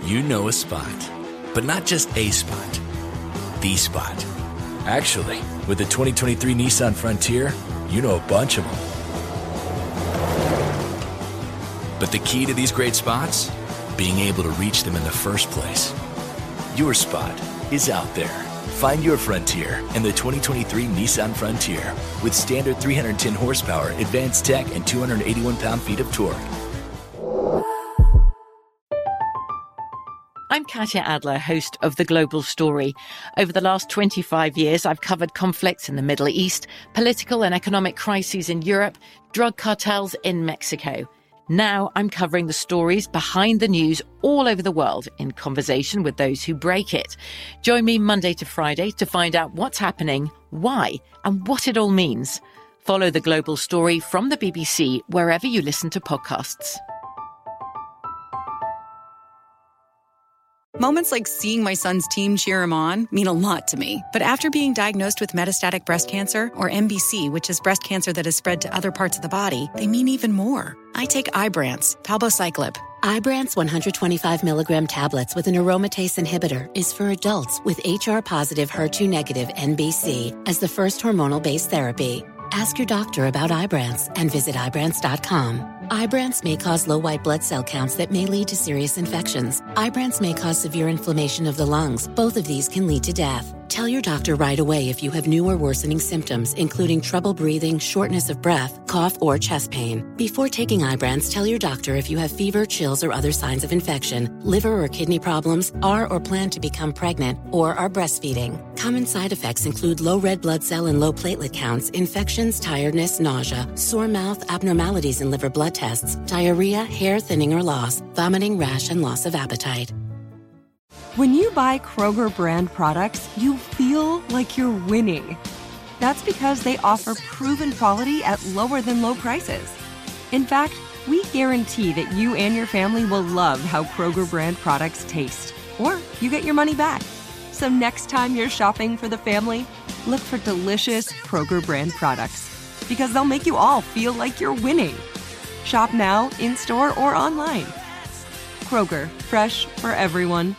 You know a spot, but not just a spot, the spot. Actually, with the 2023 Nissan Frontier, you know a bunch of them. But the key to these great spots? Being able to reach them in the first place. Your spot is out there. Find your Frontier in the 2023 Nissan Frontier with standard 310 horsepower, advanced tech, and 281 pound-feet of torque. I'm Katya Adler, host of The Global Story. Over the last 25 years, I've covered conflicts in the Middle East, political and economic crises in Europe, drug cartels in Mexico. Now I'm covering the stories behind the news all over the world in conversation with those who break it. Join me Monday to Friday to find out what's happening, why, and what it all means. Follow The Global Story from the BBC wherever you listen to podcasts. Moments like seeing my son's team cheer him on mean a lot to me. But after being diagnosed with metastatic breast cancer, or MBC, which is breast cancer that has spread to other parts of the body, they mean even more. I take Ibrance, palbociclib. Ibrance 125 milligram tablets with an aromatase inhibitor is for adults with HR-positive, HER2-negative MBC as the first hormonal-based therapy. Ask your doctor about Ibrance and visit Ibrance.com. Ibrance may cause low white blood cell counts that may lead to serious infections. Ibrance may cause severe inflammation of the lungs. Both of these can lead to death. Tell your doctor right away if you have new or worsening symptoms, including trouble breathing, shortness of breath, cough, or chest pain. Before taking Ibrance, tell your doctor if you have fever, chills, or other signs of infection, liver or kidney problems, are or plan to become pregnant, or are breastfeeding. Common side effects include low red blood cell and low platelet counts, infections, tiredness, nausea, sore mouth, abnormalities in liver blood tests, diarrhea, hair thinning or loss, vomiting, rash, and loss of appetite. When you buy Kroger brand products, you feel like you're winning. That's because they offer proven quality at lower than low prices. In fact, we guarantee that you and your family will love how Kroger brand products taste, or you get your money back. So next time you're shopping for the family, look for delicious Kroger brand products, because they'll make you all feel like you're winning. Shop now, in-store, or online. Kroger, fresh for everyone.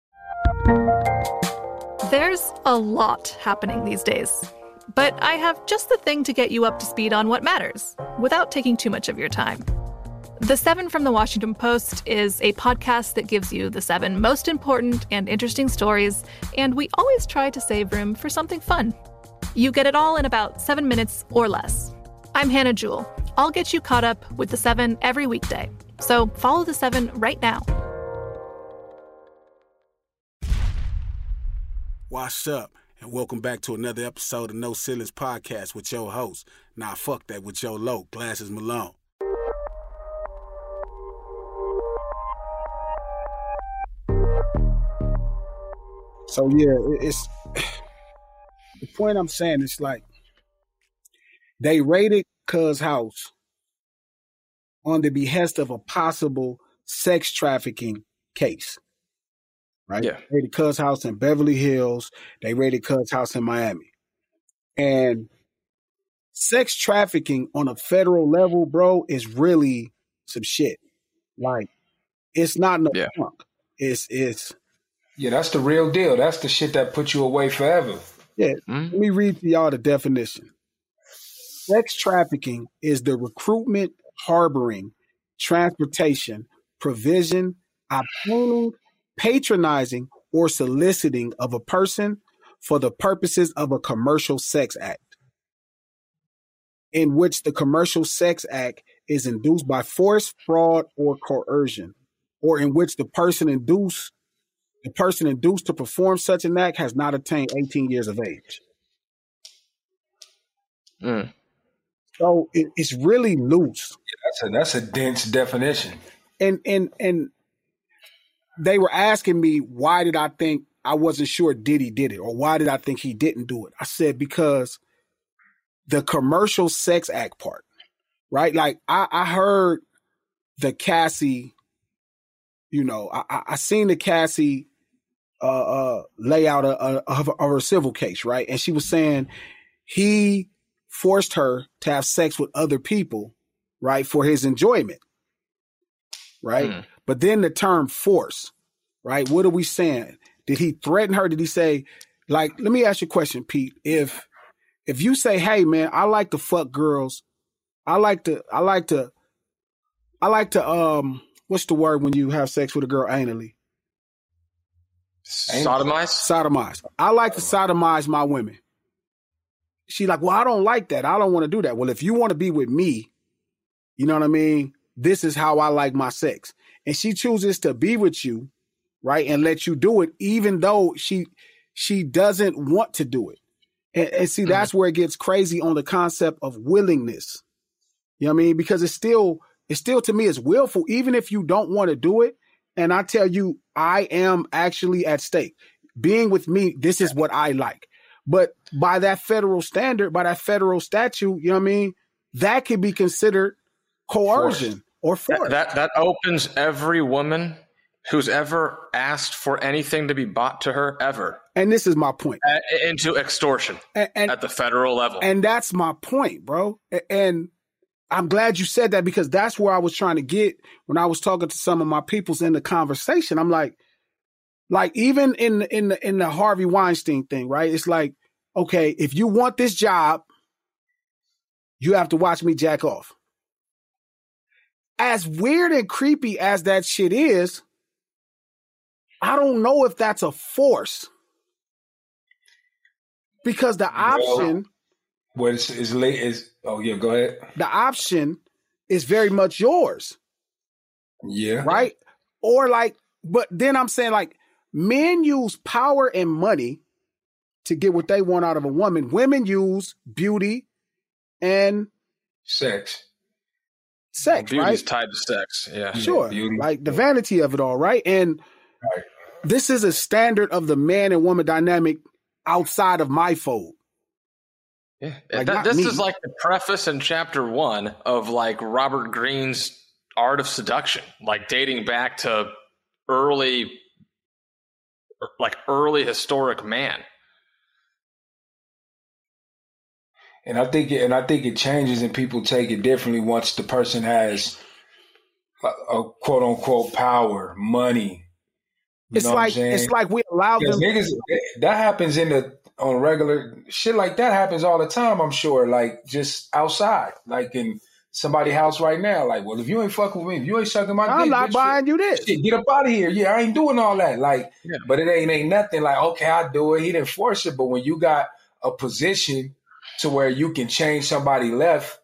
There's a lot happening these days, but I have just the thing to get you up to speed on what matters without taking too much of your time. The 7 from the Washington Post is a podcast that gives you the 7 most important and interesting stories, and we always try to save room for something fun. You get it all in about 7 minutes or less. I'm Hannah Jewell. I'll get you caught up with the 7 every weekday. So follow the 7 right now. Wash up, and welcome back to another episode of No Ceilings Podcast with your host. Nah, fuck that, with your low, Glasses Malone. So yeah, it's the point I'm saying. It's like they raided Cuz house on the behest of a possible sex trafficking case. Right? Yeah. They raided Cuz house in Beverly Hills. They raided Cuz house in Miami. And sex trafficking on a federal level, bro, is really some shit. Like, it's not no punk. It's yeah, that's the real deal. That's the shit that puts you away forever. Yeah. Let me read to y'all the definition. Sex trafficking is the recruitment, harboring, transportation, provision, obtaining, patronizing, or soliciting of a person for the purposes of a commercial sex act, in which the commercial sex act is induced by force, fraud, or coercion, or in which the person induced to perform such an act has not attained 18 years of age. So it's really loose. Yeah, that's a dense definition. And they were asking me, why did I think I wasn't sure Diddy did it, or why did I think he didn't do it? I said, because the commercial sex act part, right? Like I heard the Cassie, you know, I seen the Cassie lay out of her civil case, right? And she was saying he forced her to have sex with other people, right, for his enjoyment, right? But then the term force, right? What are we saying? Did he threaten her? Did he say, like, let me ask you a question, Pete. If you say, hey man, I like to fuck girls. I like to what's the word when you have sex with a girl anally? Sodomize. I like to sodomize my women. She like, well, I don't like that. I don't want to do that. Well, if you want to be with me, you know what I mean? This is how I like my sex. And she chooses to be with you, right? And let you do it, even though she doesn't want to do it. And see, that's where it gets crazy on the concept of willingness. You know what I mean? Because it's still to me, it's willful, even if you don't want to do it. And I tell you, I am actually at stake. Being with me, this is what I like. But by that federal standard, by that federal statute, you know what I mean? That could be considered coercion or force. That opens every woman who's ever asked for anything to be bought to her ever. And this is my point. Into extortion at the federal level. And that's my point, bro. And I'm glad you said that, because that's where I was trying to get when I was talking to some of my peoples in the conversation. I'm like even in the Harvey Weinstein thing, right? It's like, okay, if you want this job, you have to watch me jack off. As weird and creepy as that shit is, I don't know if that's a force. Because the option... Go ahead. The option is very much yours. Yeah. Right? Or like, but then I'm saying like, men use power and money to get what they want out of a woman. Women use beauty and sex, beauty's right? tied to sex. Yeah. Sure. Beauty. Like the vanity of it all, right? And this is a standard of the man and woman dynamic outside of my fold. Yeah. Like, this is like the preface in chapter 1 of like Robert Greene's Art of Seduction, like dating back to early historic man. And I think it changes and people take it differently once the person has a quote unquote power, money. It's like we allow them. Niggas, that happens on regular shit like that happens all the time. I'm sure, like just outside, like in somebody's house right now. Like, well, if you ain't fucking with me, if you ain't sucking my dick, I'm not buying you this. Shit, get up out of here. Yeah, I ain't doing all that. Like, but it ain't nothing. Like, okay, I do it. He didn't force it, but when you got a position to where you can change somebody's life,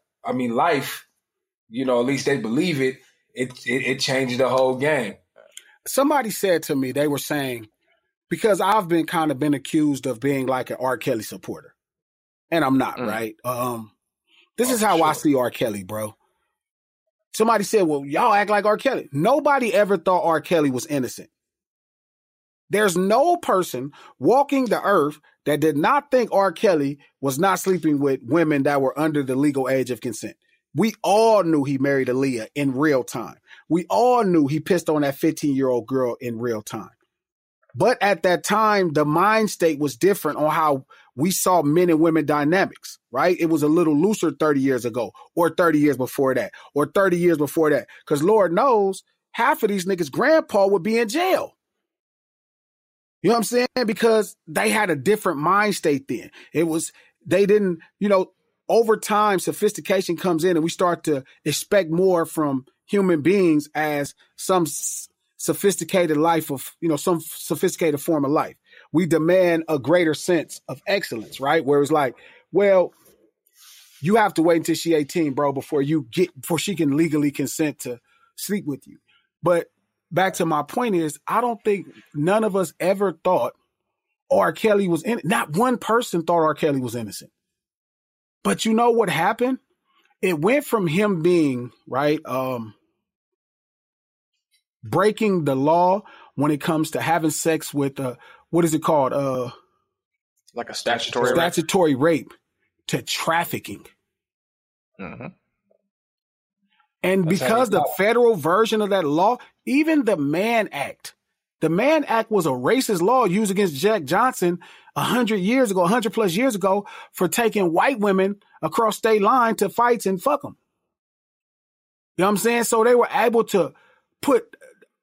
you know, at least they believe it. It changes the whole game. Somebody said to me, they were saying, because I've been accused of being like an R. Kelly supporter, and I'm not, right? This is how I see R. Kelly, bro. Somebody said, well, y'all act like R. Kelly. Nobody ever thought R. Kelly was innocent. There's no person walking the earth that did not think R. Kelly was not sleeping with women that were under the legal age of consent. We all knew he married Aaliyah in real time. We all knew he pissed on that 15-year-old girl in real time. But at that time, the mind state was different on how we saw men and women dynamics, right? It was a little looser 30 years ago, or 30 years before that, or 30 years before that. Because Lord knows, half of these niggas' grandpa would be in jail. You know what I'm saying? Because they had a different mind state then. They didn't, over time, sophistication comes in and we start to expect more from human beings as some sophisticated life of, some sophisticated form of life. We demand a greater sense of excellence, right? Where it's like, well, you have to wait until she's 18, bro, before she can legally consent to sleep with you. But back to my point is, I don't think none of us ever thought R. Kelly was innocent. Not one person thought R. Kelly was innocent. But you know what happened? It went from him being, right, breaking the law when it comes to having sex with, what is it called? Like a statutory rape to trafficking. Mm-hmm. And that's because the federal version of that law, even the Mann Act was a racist law used against Jack Johnson 100 plus years ago for taking white women across state line to fights and fuck them. You know what I'm saying? So they were able to put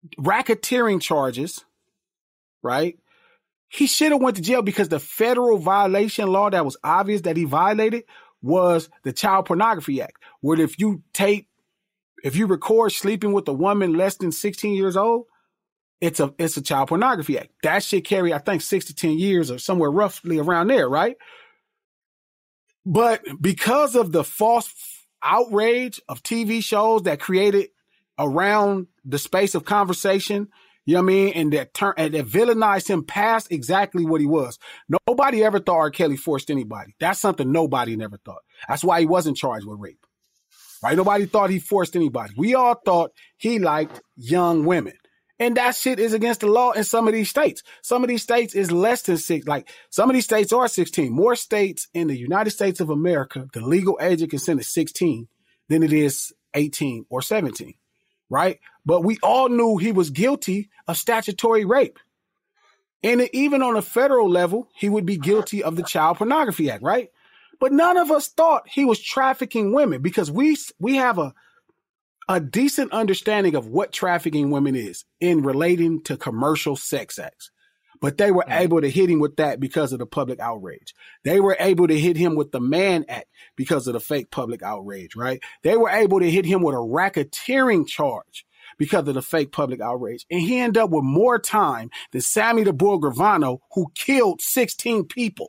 racketeering charges, right? He should have went to jail because the federal violation law that was obvious that he violated was the Child Pornography Act, where if you record sleeping with a woman less than 16 years old, it's a Child Pornography Act. That should carry, I think, 6 to 10 years or somewhere roughly around there, right? But because of the false outrage of TV shows that created around the space of conversation, you know what I mean? And that villainized him past exactly what he was. Nobody ever thought R. Kelly forced anybody. That's something nobody never thought. That's why he wasn't charged with rape. Right? Nobody thought he forced anybody. We all thought he liked young women. And that shit is against the law in some of these states. Some of these states is less than 6. Like, some of these states are 16. More states in the United States of America, the legal age of consent is 16 than it is 18 or 17. Right? But we all knew he was guilty of statutory rape. And even on a federal level, he would be guilty of the Child Pornography Act, right? But none of us thought he was trafficking women because we have a decent understanding of what trafficking women is in relating to commercial sex acts. But they were able to hit him with that because of the public outrage. They were able to hit him with the Mann Act because of the fake public outrage, right? They were able to hit him with a racketeering charge because of the fake public outrage. And he ended up with more time than Sammy the Bull Gravano, who killed 16 people.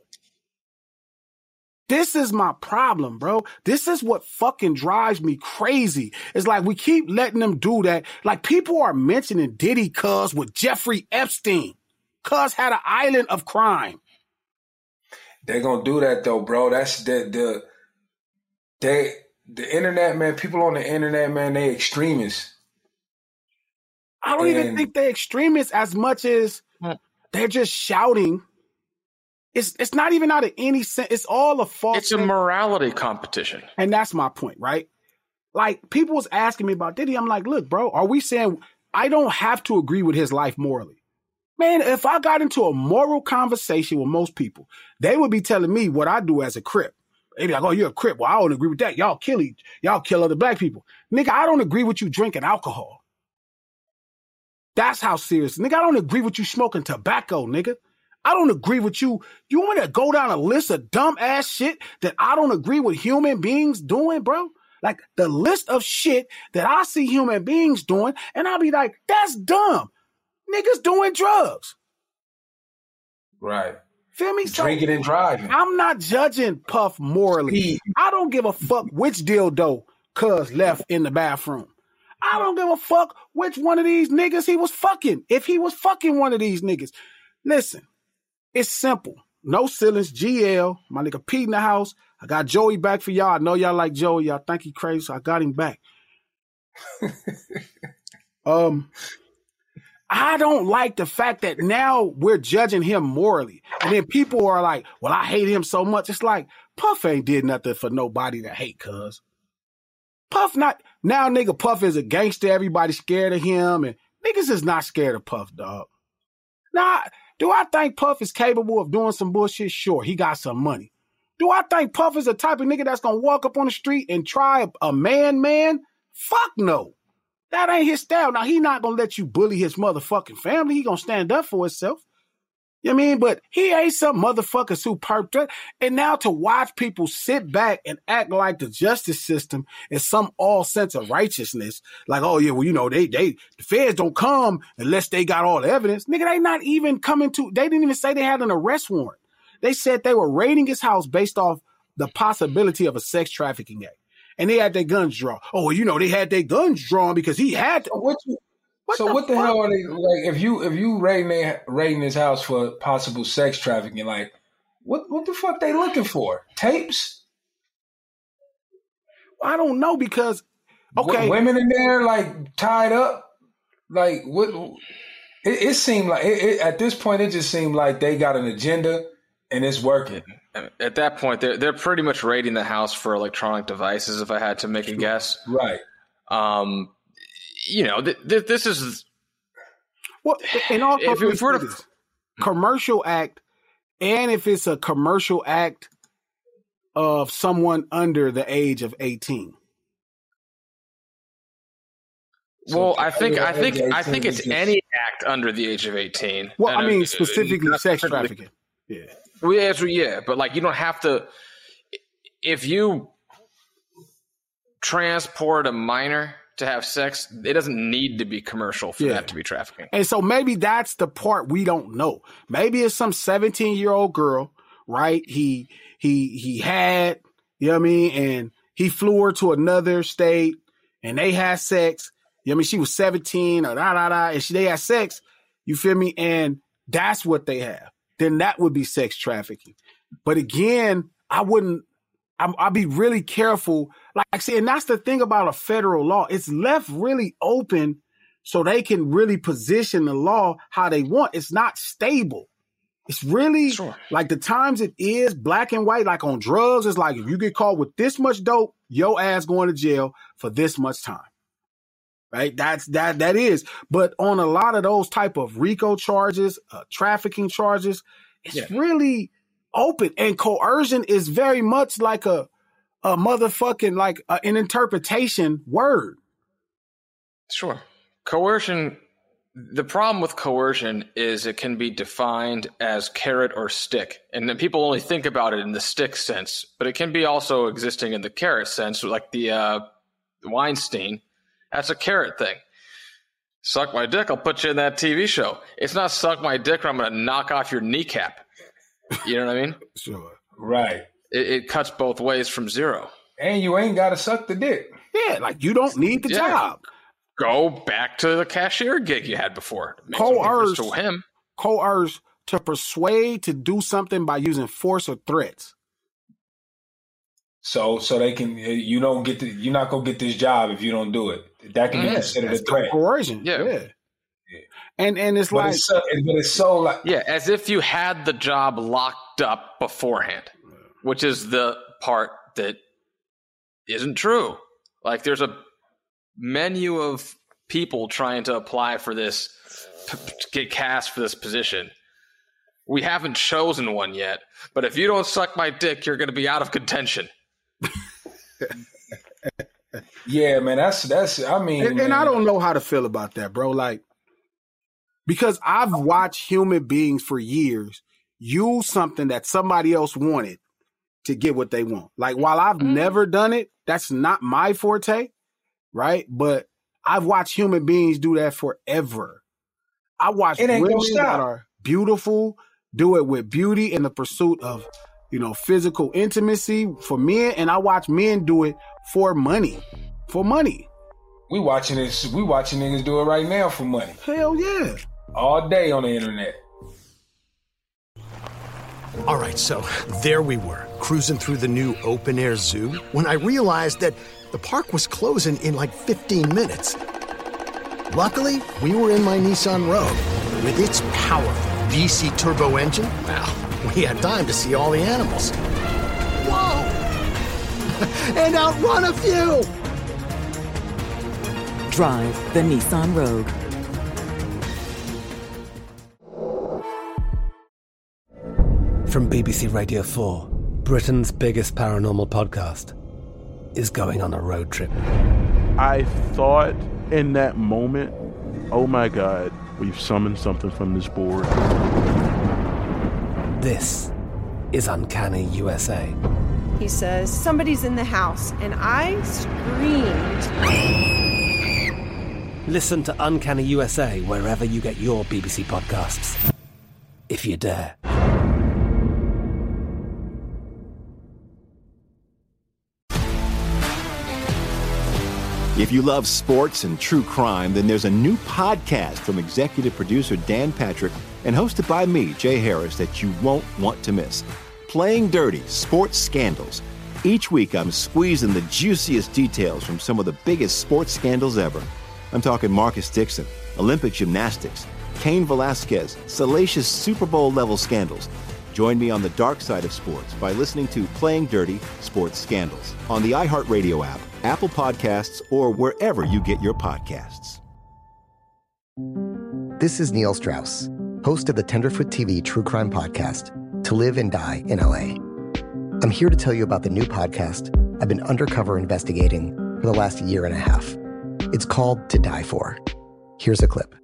This is my problem, bro. This is what fucking drives me crazy. It's like we keep letting them do that. Like, people are mentioning Diddy cuz with Jeffrey Epstein. Cuz had an island of crime. They're going to do that though, bro. That's the internet, man. People on the internet, man, they extremists. I don't even think they're extremists as much as they're just shouting. It's not even out of any sense. It's all a false. It's a morality competition. And that's my point, right? Like, people was asking me about Diddy. I'm like, look, bro, are we saying I don't have to agree with his life morally? Man, if I got into a moral conversation with most people, they would be telling me what I do as a Crip. They'd be like, oh, you're a Crip. Well, I don't agree with that. Y'all kill other black people. Nigga, I don't agree with you drinking alcohol. That's how serious. Nigga, I don't agree with you smoking tobacco, nigga. I don't agree with you. You want me to go down a list of dumb ass shit that I don't agree with human beings doing, bro? Like, the list of shit that I see human beings doing, and I'll be like, that's dumb. Niggas doing drugs. Right. Feel me? Drinking and driving. I'm not judging Puff morally. I don't give a fuck which dildo cuz left in the bathroom. I don't give a fuck which one of these niggas he was fucking. If he was fucking one of these niggas. Listen, it's simple. No ceilings, GL, my nigga Pete in the house. I got Joey back for y'all. I know y'all like Joey. Y'all think he crazy, so I got him back. I don't like the fact that now we're judging him morally. And then people are like, well, I hate him so much. It's like, Puff ain't did nothing for nobody to hate, cuz. Puff not, now nigga Puff is a gangster. Everybody's scared of him. And niggas is not scared of Puff, dog. Now, do I think Puff is capable of doing some bullshit? Sure, he got some money. Do I think Puff is the type of nigga that's gonna walk up on the street and try a man? Fuck no. That ain't his style. Now, he not gonna let you bully his motherfucking family. He gonna stand up for himself. You know what I mean? But he ain't some motherfucker super threat. And now to watch people sit back and act like the justice system is some all sense of righteousness. Like, oh yeah, well, you know, the feds don't come unless they got all the evidence. Nigga, they not even coming to, they didn't even say they had an arrest warrant. They said they were raiding his house based off the possibility of a sex trafficking act. And they had their guns drawn. Oh, well, you know, they had their guns drawn because he had to. What the hell are they, like, if you raiding his house for possible sex trafficking, like, what the fuck they looking for? Tapes? I don't know, because okay, women in there like tied up, like what? It seemed like at this point it just seemed like they got an agenda and it's working. At that point, they're pretty much raiding the house for electronic devices, if I had to make a guess. Right. You know, this is well. In all, if we're to commercial act, and if it's a commercial act of someone under the age of 18. Well, I think it's any act under the age of 18. Well, I mean specifically sex trafficking. Yeah. Well, yeah, but like you don't have to. If you transport a minor to have sex, it doesn't need to be commercial for that to be trafficking. And so maybe that's the part we don't know. Maybe it's some 17-year-old girl, right? He had, you know what I mean, and he flew her to another state, and they had sex. You know what I mean? She was 17 or and they had sex. You feel me? And that's what they have. Then that would be sex trafficking. But again, I'll be really careful. Like I said, and that's the thing about a federal law. It's left really open so they can really position the law how they want. It's not stable. It's really like the times it is black and white, like on drugs. It's like if you get caught with this much dope, your ass going to jail for this much time. Right? That is. But on a lot of those type of RICO charges, trafficking charges, it's really open. And coercion is very much like a motherfucking, like an interpretation word. Sure. Coercion. The problem with coercion is it can be defined as carrot or stick. And then people only think about it in the stick sense, but it can be also existing in the carrot sense, like the Weinstein. That's a carrot thing. Suck my dick, I'll put you in that TV show. It's not suck my dick or I'm going to knock off your kneecap. You know what I mean? Sure. Right. It cuts both ways from zero. And you ain't got to suck the dick. Yeah, like you don't need the job. Go back to the cashier gig you had before. Coerce to persuade to do something by using force or threats. So they can you're not gonna get this job if you don't do it. That can be considered a threat. Coercion. Yeah. And it's but it's so like as if you had the job locked up beforehand, which is the part that isn't true. Like there's a menu of people trying to apply for this, get cast for this position. We haven't chosen one yet, but if you don't suck my dick, you're going to be out of contention. Yeah, man, that's. I mean, and I don't know how to feel about that, bro. Like, because I've watched human beings for years use something that somebody else wanted to get what they want. Like, while I've never done it, that's not my forte. Right? But I've watched human beings do that forever. I watch women that are beautiful do it with beauty in the pursuit of, physical intimacy for men. And I watch men do it for money. For money. We watching niggas do it right now for money. Hell yeah. All day on the internet. All right, so there we were, cruising through the new open-air zoo, when I realized that the park was closing in like 15 minutes. Luckily, we were in my Nissan Rogue. With its powerful VC turbo engine, well, we had time to see all the animals. Whoa! And outrun a few! Drive the Nissan Rogue. From BBC Radio 4, Britain's biggest paranormal podcast is going on a road trip. I thought in that moment, oh my God, we've summoned something from this board. This is Uncanny USA. He says, somebody's in the house, and I screamed. Listen to Uncanny USA wherever you get your BBC podcasts, if you dare. If you love sports and true crime, then there's a new podcast from executive producer Dan Patrick and hosted by me, Jay Harris, that you won't want to miss. Playing Dirty: Sports Scandals. Each week, I'm squeezing the juiciest details from some of the biggest sports scandals ever. I'm talking Marcus Dixon, Olympic gymnastics, Cain Velasquez, salacious Super Bowl-level scandals. Join me on the dark side of sports by listening to Playing Dirty: Sports Scandals on the iHeartRadio app, Apple Podcasts, or wherever you get your podcasts. This is Neil Strauss, host of the Tenderfoot TV True Crime Podcast, To Live and Die in LA. I'm here to tell you about the new podcast I've been undercover investigating for the last year and a half. It's called To Die For. Here's a clip.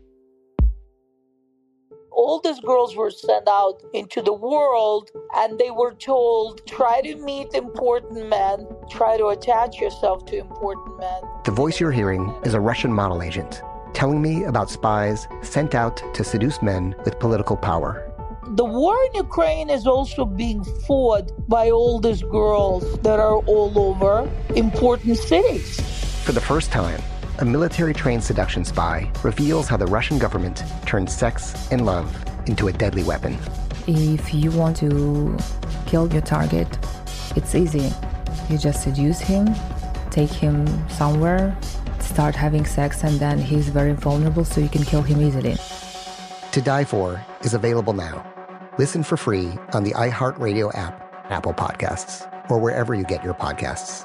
All these girls were sent out into the world and they were told, try to meet important men, try to attach yourself to important men. The voice you're hearing is a Russian model agent telling me about spies sent out to seduce men with political power. The war in Ukraine is also being fought by all these girls that are all over important cities. For the first time, a military-trained seduction spy reveals how the Russian government turned sex and love into a deadly weapon. If you want to kill your target, it's easy. You just seduce him, take him somewhere, start having sex, and then he's very vulnerable, so you can kill him easily. To Die For is available now. Listen for free on the iHeartRadio app, Apple Podcasts, or wherever you get your podcasts.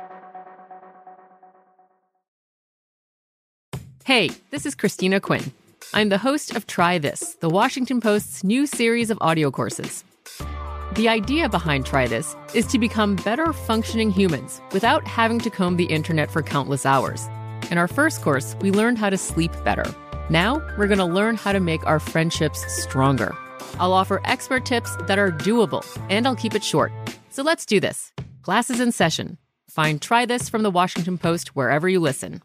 Hey, this is Christina Quinn. I'm the host of Try This, the Washington Post's new series of audio courses. The idea behind Try This is to become better functioning humans without having to comb the internet for countless hours. In our first course, we learned how to sleep better. Now, we're going to learn how to make our friendships stronger. I'll offer expert tips that are doable, and I'll keep it short. So let's do this. Class is in session. Find Try This from the Washington Post wherever you listen.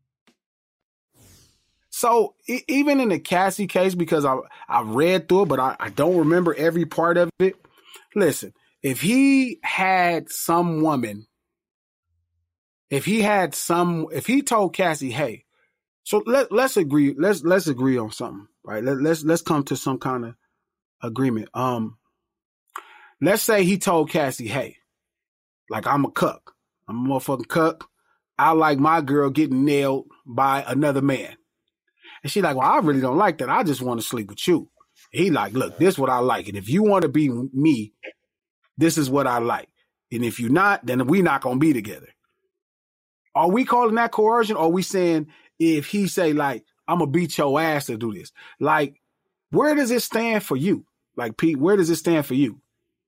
So even in the Cassie case, because I read through it, but I don't remember every part of it. Listen, if he had some woman, if he told Cassie, hey, so let's agree on something, right? Let's come to some kind of agreement. Let's say he told Cassie, hey, like, I'm a cuck. I'm a motherfucking cuck. I like my girl getting nailed by another man. And she like, well, I really don't like that. I just want to sleep with you. He like, look, this is what I like. And if you want to be me, this is what I like. And if you're not, then we not going to be together. Are we calling that coercion? Or are we saying if he say like, I'm going to beat your ass to do this? Like, where does it stand for you? Like, Pete, where does it stand for you?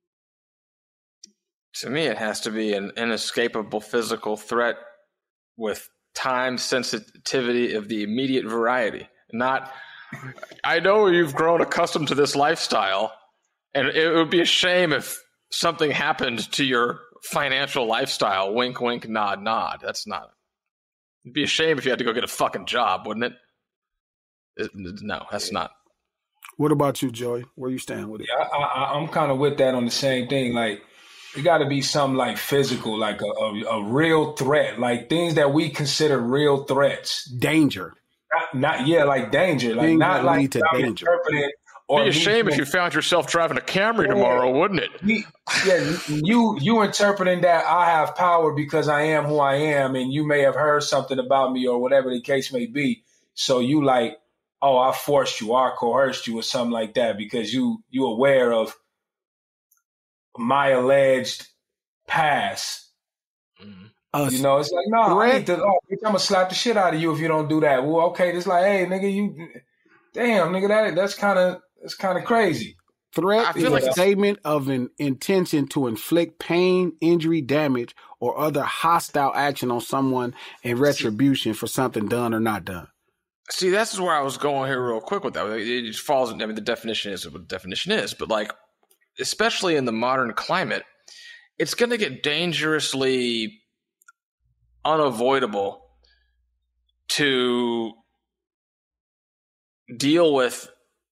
To me, it has to be an inescapable physical threat with time sensitivity of the immediate variety. Not, I know you've grown accustomed to this lifestyle, and it would be a shame if something happened to your financial lifestyle. Wink, wink, nod, nod. That's not. It'd be a shame if you had to go get a fucking job, wouldn't it? No, that's not. What about you, Joey? Where you stand with it? Yeah, I'm kind of with that on the same thing. Like, it got to be something like physical, like a real threat, like things that we consider real threats. Danger. Not like danger. Like, things not like to danger. It'd be a shame if you found yourself driving a Camry tomorrow, wouldn't it? You interpreting that I have power because I am who I am, and you may have heard something about me or whatever the case may be. So you like, oh, I forced you or I coerced you or something like that because you aware of my alleged past. You know, it's like, no, I'm gonna slap the shit out of you if you don't do that. Well, okay, it's like, hey, nigga, that's kind of crazy. Threat is a statement of an intention to inflict pain, injury, damage, or other hostile action on someone in retribution for something done or not done. See, that's where I was going here real quick with that. It just falls, the definition is what the definition is, but like, especially in the modern climate, it's going to get dangerously unavoidable to deal with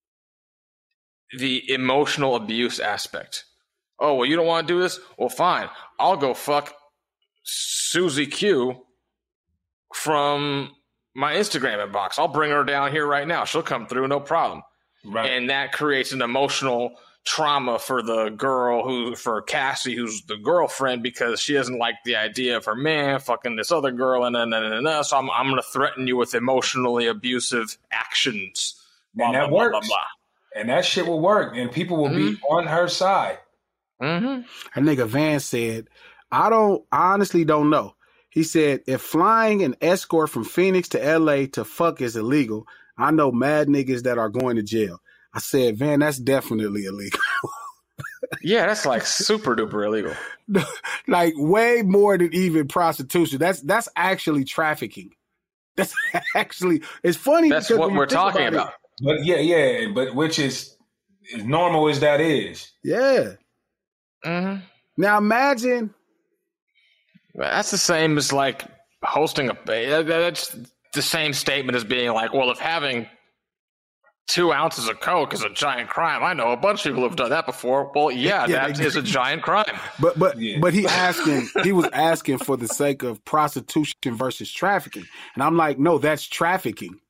the emotional abuse aspect. Oh, well, you don't want to do this? Well, fine. I'll go fuck Susie Q from my Instagram inbox. I'll bring her down here right now. She'll come through, no problem. Right. And that creates an emotional trauma for the girl for Cassie, who's the girlfriend, because she doesn't like the idea of her man fucking this other girl, and so I'm going to threaten you with emotionally abusive actions. And that works. Blah, blah, blah. And that shit will work, and people will be on her side. That nigga Van said, I honestly don't know. He said, if flying an escort from Phoenix to LA to fuck is illegal, I know mad niggas that are going to jail. I said, Van, that's definitely illegal. Yeah, that's like super duper illegal. Like way more than even prostitution. That's actually trafficking. That's actually, it's funny. That's what we're talking about. But but which is as normal as that is. Yeah. Mm-hmm. Now imagine. That's the same as like hosting that's the same statement as being like, well, if having 2 ounces of coke is a giant crime. I know a bunch of people who've done that before. Well, that is a giant crime. But he was asking for the sake of prostitution versus trafficking, and I'm like, no, that's trafficking.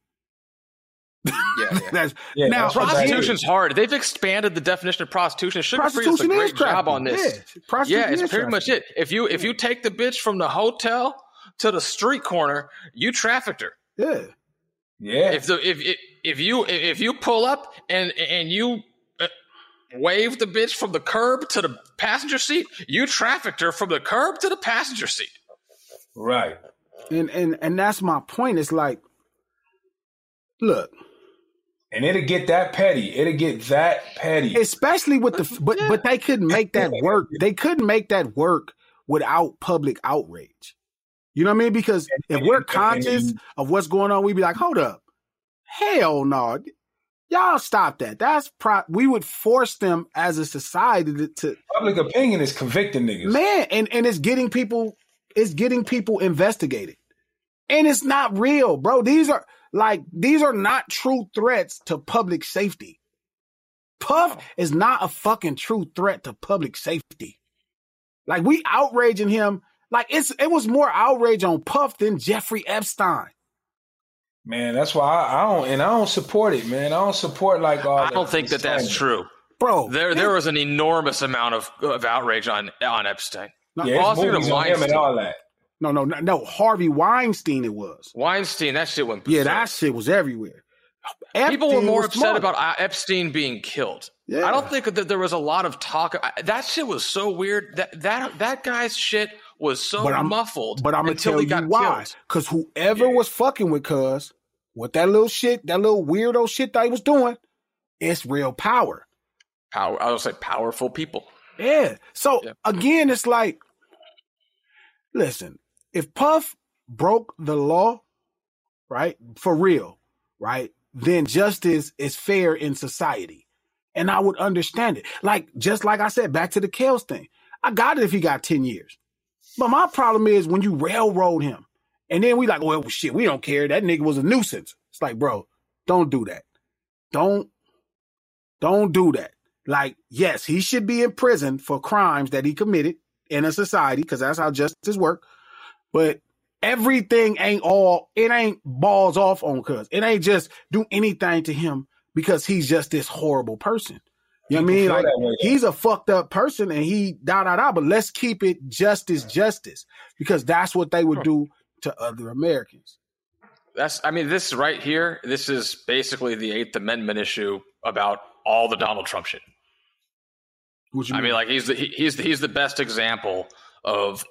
Now prostitution's hard. They've expanded the definition of prostitution. Sugar Free does a great job on this. It's pretty much it. If you take the bitch from the hotel to the street corner, you trafficked her. Yeah. If you pull up and you wave the bitch from the curb to the passenger seat, you trafficked her from the curb to the passenger seat. Right. And that's my point. It's like, look. And it'll get that petty. Especially with but they couldn't make that work. They couldn't make that work without public outrage. You know what I mean? Because if we're conscious of what's going on, we'd be like, hold up. Hell no. Y'all stop that. We would force them as a society to public opinion is convicting niggas. Man, and it's getting people investigated. And it's not real, bro. These are not true threats to public safety. Puff is not a fucking true threat to public safety. Like, we outraging him. Like, it was more outrage on Puff than Jeffrey Epstein. Man, that's why I don't support it, man. I don't support like all. I don't think that's true, bro. There was an enormous amount of outrage on Epstein. Yeah, it's movies on him and all that. No. Harvey Weinstein, it was. Weinstein, that shit went. Yeah, that shit was everywhere. People were more upset about Epstein being killed. Yeah. I don't think that there was a lot of talk. That shit was so weird. That guy's shit was so muffled. But I'm gonna tell you why. Because whoever was fucking with Cuz, with that little weirdo shit that he was doing, it's real power. I would say powerful people. Yeah. So again, it's like, listen, if Puff broke the law, right, for real, right, then justice is fair in society. And I would understand it. Just like I said, back to the Kels thing. I got it if he got 10 years. But my problem is when you railroad him and then we like, well, shit, we don't care. That nigga was a nuisance. It's like, bro, don't do that. Don't do that. Like, yes, he should be in prison for crimes that he committed in a society, because that's how justice works. But everything ain't balls off on Cuz. It ain't just do anything to him because he's just this horrible person. You know what I mean? Like, he's a fucked up person and he but let's keep it justice, because that's what they would do to other Americans. This right here, this is basically the 8th Amendment issue about all the Donald Trump shit. He's the best example of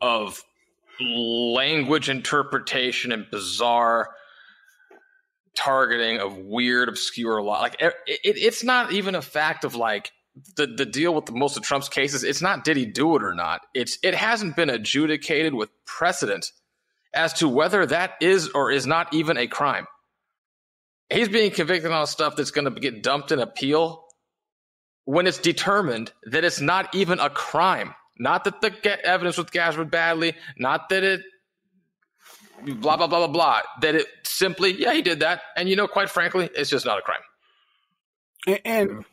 language interpretation and bizarre targeting of weird, obscure law. Like, it's not even a fact of like the deal with most of Trump's cases. It's not did he do it or not. It hasn't been adjudicated with precedent as to whether that is or is not even a crime. He's being convicted on stuff that's going to get dumped in appeal when it's determined that it's not even a crime. Not that the evidence was gathered badly, not that it blah, blah, blah, blah, blah. That it simply, he did that. And, quite frankly, it's just not a crime. And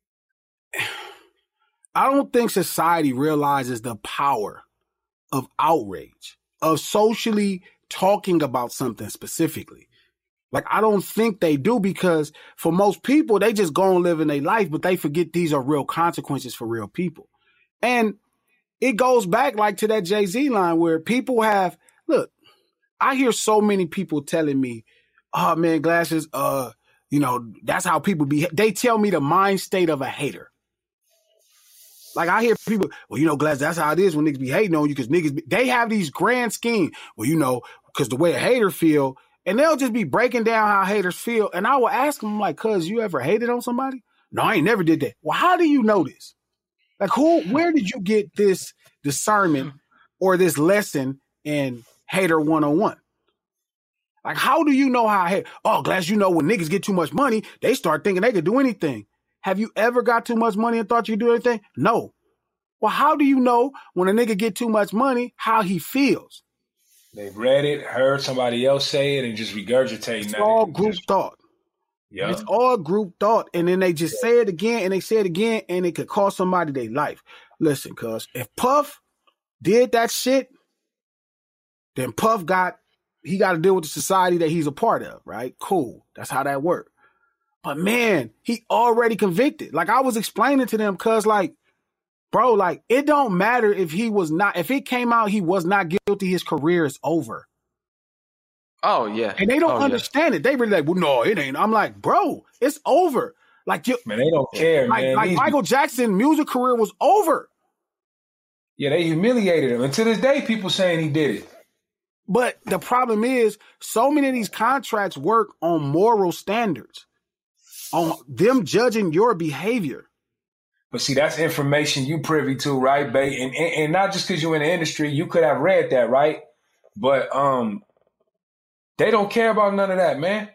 I don't think society realizes the power of outrage, of socially talking about something specifically. Like, I don't think they do, because for most people, they just go and live in their life, but they forget these are real consequences for real people. And it goes back like to that Jay-Z line where people look, I hear so many people telling me, oh man, Glasses, that's how people be. They tell me the mind state of a hater. Like, I hear people, well, Glasses, that's how it is when niggas be hating on you, because they have these grand schemes. Well, because the way a hater feel, and they'll just be breaking down how haters feel. And I will ask them, like, cuz, you ever hated on somebody? No, I ain't never did that. Well, how do you know this? Like, where did you get this discernment or this lesson in Hater 101? Like, how do you know Glass, you know, when niggas get too much money, they start thinking they could do anything. Have you ever got too much money and thought you could do anything? No. Well, how do you know when a nigga get too much money, how he feels? They've read it, heard somebody else say it, and just regurgitating It's all group thought. Yeah. It's all group thought. And then they just say it again and they say it again, and it could cost somebody their life. Listen, cuz if Puff did that shit, then Puff got to deal with the society that he's a part of, right? Cool. That's how that works. But man, he already convicted. Like I was explaining to them, cuz like, bro, like it don't matter if it came out he was not guilty, his career is over. Oh yeah. And they don't understand it. They really like, well, no, it ain't. I'm like, bro, it's over. Like man, they don't care, man. Like Michael Jackson's music career was over. Yeah, they humiliated him. And to this day, people saying he did it. But the problem is, so many of these contracts work on moral standards, on them judging your behavior. But see, that's information you privy to, right, babe? And not just because you're in the industry, you could have read that, right? But they don't care about none of that, man.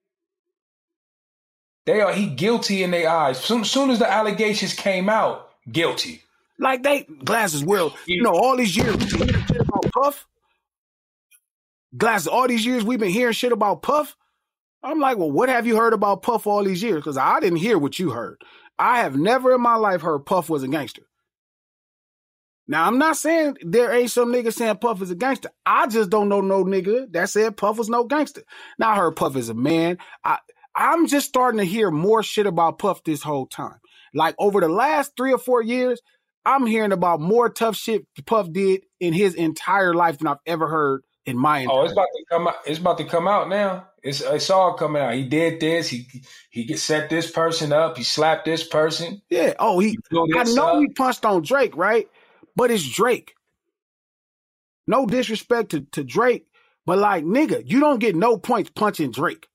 He guilty in their eyes. Soon as the allegations came out, guilty. Like Glasses, you know, all these years we've been hearing shit about Puff. Glasses, all these years we've been hearing shit about Puff. I'm like, well, what have you heard about Puff all these years? Because I didn't hear what you heard. I have never in my life heard Puff was a gangster. Now, I'm not saying there ain't some nigga saying Puff is a gangster. I just don't know no nigga that said Puff was no gangster. Now, I heard Puff is a man. I'm just starting to hear more shit about Puff this whole time. Like, over the last 3 or 4 years, I'm hearing about more tough shit Puff did in his entire life than I've ever heard in my entire life. It's about to come out. It's about to come out now. It's all coming out. He did this. He set this person up. He slapped this person. Yeah. Oh, he punched on Drake, right? But it's Drake. No disrespect to Drake, but like, nigga, you don't get no points punching Drake.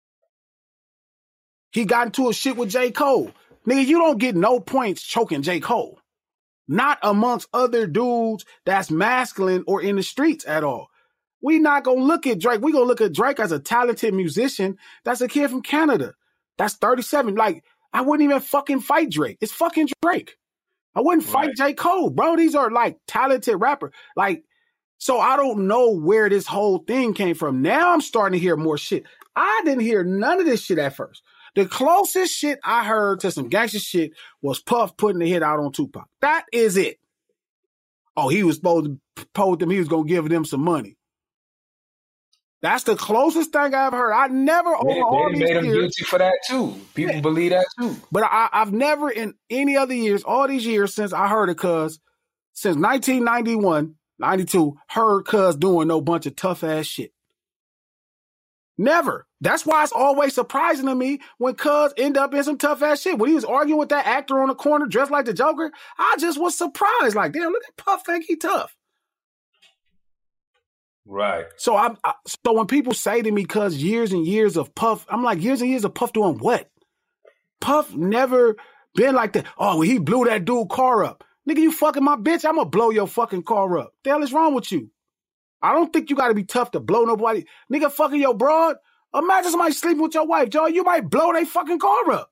He got into a shit with J. Cole. Nigga, you don't get no points choking J. Cole. Not amongst other dudes that's masculine or in the streets at all. We not gonna look at Drake. We gonna look at Drake as a talented musician. That's a kid from Canada. That's 37. Like, I wouldn't even fucking fight Drake. It's fucking Drake. I wouldn't fight J. Cole, bro. These are like talented rappers. Like, so I don't know where this whole thing came from. Now I'm starting to hear more shit. I didn't hear none of this shit at first. The closest shit I heard to some gangster shit was Puff putting the hit out on Tupac. That is it. Oh, he was supposed to told them he was gonna give them some money. That's the closest thing I've heard. I never they made him guilty for that too. People believe that too. But I've never in any other years, all these years since I heard it, cuz since 1991, 92, heard cuz doing no bunch of tough ass shit. Never. That's why it's always surprising to me when cuz end up in some tough ass shit. When he was arguing with that actor on the corner dressed like the Joker, I just was surprised. Like, damn, look at Puff, think he tough. Right. So so when people say to me, cuz years and years of Puff, I'm like, years and years of Puff doing what? Puff never been like that. Oh, well, he blew that dude car up. Nigga, you fucking my bitch, I'm gonna blow your fucking car up. The hell is wrong with you? I don't think you gotta be tough to blow nobody. Nigga fucking your broad. Imagine somebody sleeping with your wife, Joe. You might blow their fucking car up.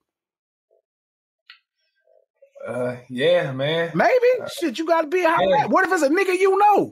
Yeah, man. Maybe. Shit, you gotta be high. Yeah. What if it's a nigga you know?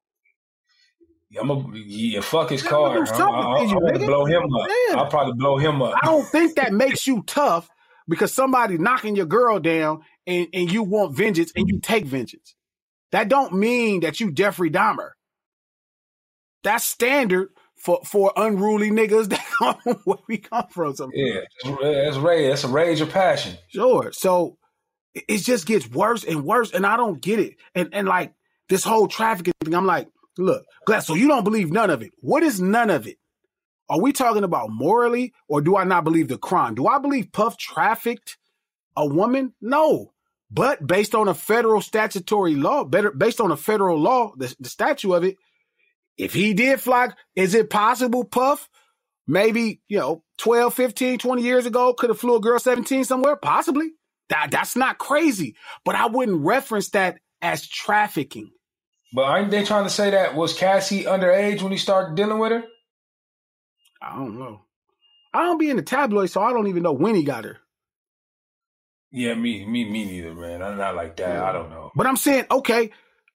Fuck his car. I'm gonna blow him up. Yeah. I'll probably blow him up. I don't think that makes you tough because somebody knocking your girl down and you want vengeance and you take vengeance. That don't mean that you Jeffrey Dahmer. That's standard for unruly niggas that come where we come from. Yeah, that's rage. That's a rage or passion. Sure. So it just gets worse and worse, and I don't get it. And like this whole trafficking thing, I'm like, look, Glass, so you don't believe none of it. What is none of it? Are we talking about morally, or do I not believe the crime? Do I believe Puff trafficked a woman? No. But based on a federal statutory law, based on a federal law, the statute of it, if he did fly, is it possible Puff maybe, 12, 15, 20 years ago could have flew a girl 17 somewhere? Possibly. That's not crazy. But I wouldn't reference that as trafficking. But aren't they trying to say that was Cassie underage when he started dealing with her? I don't know. I don't be in the tabloid, so I don't even know when he got her. Yeah, me neither, man. I'm not like that. I don't know. But I'm saying, okay,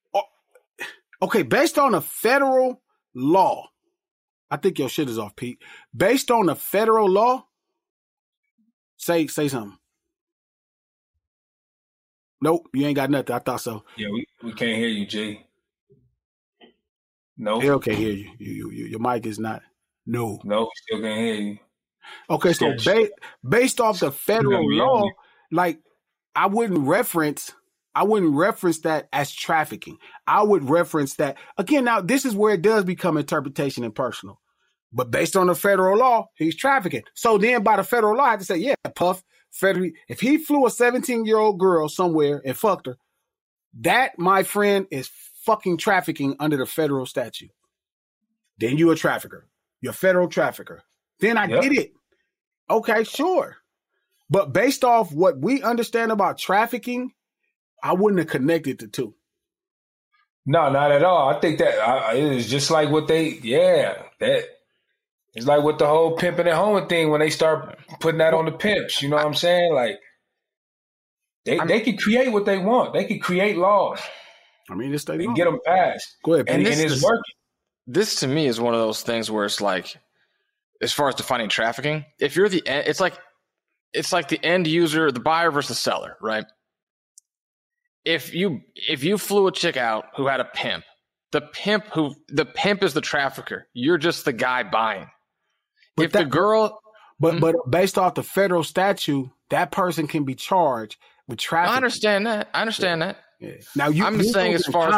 based on a federal law, I think your shit is off, Pete. Based on the federal law, say something. Nope, you ain't got nothing. I thought so. Yeah, we can't hear you, Jay. No. They can't hear you. Your mic is not. No. No, we still can't hear you. Okay, so based off the federal law, like I wouldn't reference that as trafficking. I would reference that again. Now, this is where it does become interpretation and personal. But based on the federal law, he's trafficking. So then by the federal law, I have to say, yeah, Puff, if he flew a 17-year-old girl somewhere and fucked her, that, my friend, is fucking trafficking under the federal statute. Then you're a trafficker. You're a federal trafficker. Then I get it. Okay, sure. But based off what we understand about trafficking, I wouldn't have connected the two. No, not at all. I think that it is just like what it's like with the whole pimping and hoeing thing when they start putting that on the pimps. You know what I'm saying? Like they can create what they want. They can create laws. I mean, they can get them passed. Go ahead, and it's working. This to me is one of those things where it's like, as far as defining trafficking, if you're it's like the end user, the buyer versus seller, right? If you flew a chick out who had a pimp, the pimp is the trafficker. You're just the guy buying. But based off the federal statute, that person can be charged with trafficking. I understand that. Yeah. Now I'm saying as far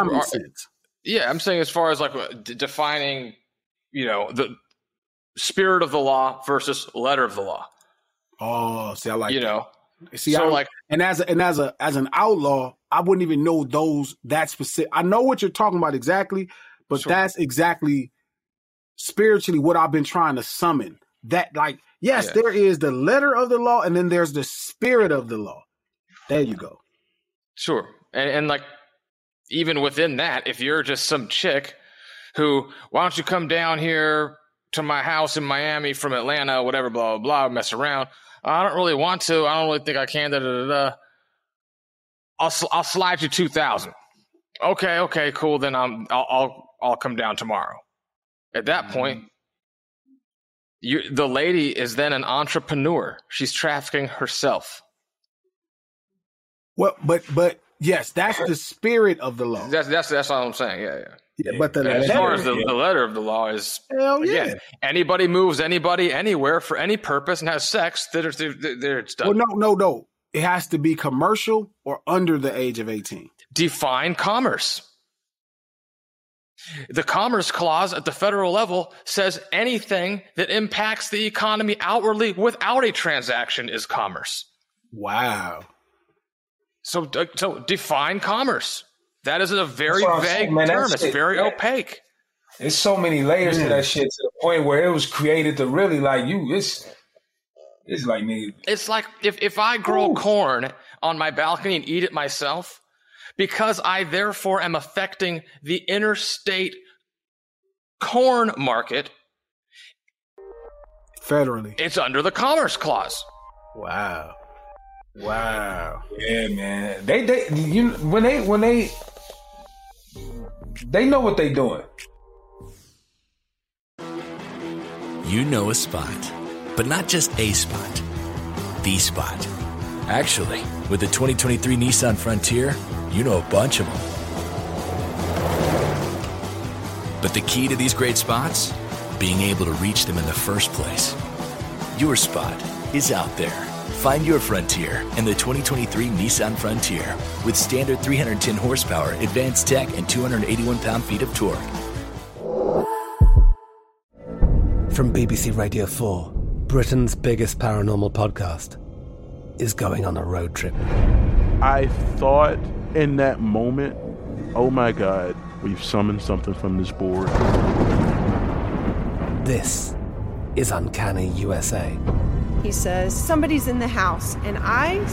as like defining, the spirit of the law versus letter of the law. Oh, see, I like that. See, so as an outlaw, I wouldn't even know that specific. I know what you're talking about exactly, but that's exactly spiritually what I've been trying to summon. That there is the letter of the law, and then there's the spirit of the law. There you go. Sure, and like even within that, if you're just some chick who, why don't you come down here to my house in Miami from Atlanta, whatever, blah blah blah, mess around. I don't really want to. I don't really think I can. I'll slide you 2,000. Okay, cool. Then I'll come down tomorrow. At that point, the lady is then an entrepreneur. She's trafficking herself. Well, but yes, that's the spirit of the law. That's all I'm saying. Yeah. But as far as the letter of the law is, again, anybody moves anybody anywhere for any purpose and has sex, it's done. Well, no. It has to be commercial or under the age of 18. Define commerce. The Commerce Clause at the federal level says anything that impacts the economy outwardly without a transaction is commerce. Wow. So define commerce. That is a very vague term. It's very opaque. There's so many layers to that shit, to the point where it was created to really like you. It's like me. It's like if I grow corn on my balcony and eat it myself, because I therefore am affecting the interstate corn market federally. It's under the Commerce Clause. Wow. Yeah, man. They know what they doing. You know a spot, but not just a spot. The spot. Actually, with the 2023 Nissan Frontier, you know a bunch of them. But the key to these great spots? Being able to reach them in the first place. Your spot is out there. Find your Frontier in the 2023 Nissan Frontier with standard 310 horsepower, advanced tech, and 281 pound-feet of torque. From BBC Radio 4, Britain's biggest paranormal podcast is going on a road trip. I thought in that moment, oh my God, we've summoned something from this board. This is Uncanny USA. He says, somebody's in the house, and I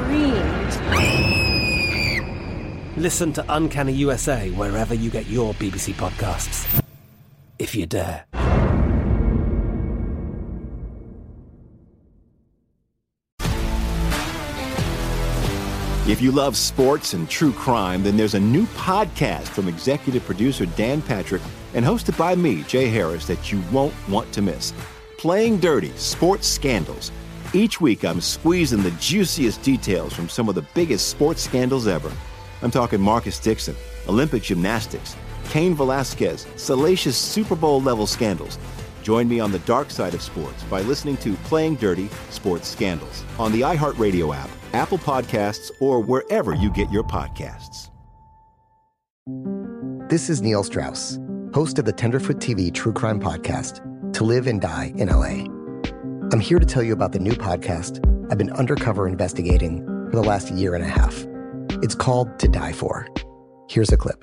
screamed. Listen to Uncanny USA wherever you get your BBC podcasts, if you dare. If you love sports and true crime, then there's a new podcast from executive producer Dan Patrick and hosted by me, Jay Harris, that you won't want to miss. Playing Dirty: Sports Scandals. Each week, I'm squeezing the juiciest details from some of the biggest sports scandals ever. I'm talking Marcus Dixon, Olympic gymnastics, Cain Velasquez, salacious Super Bowl-level scandals. Join me on the dark side of sports by listening to Playing Dirty: Sports Scandals on the iHeartRadio app, Apple Podcasts, or wherever you get your podcasts. This is Neil Strauss, host of the Tenderfoot TV true crime podcast, To Live and Die in LA. I'm here to tell you about the new podcast I've been undercover investigating for the last year and a half. It's called To Die For. Here's a clip.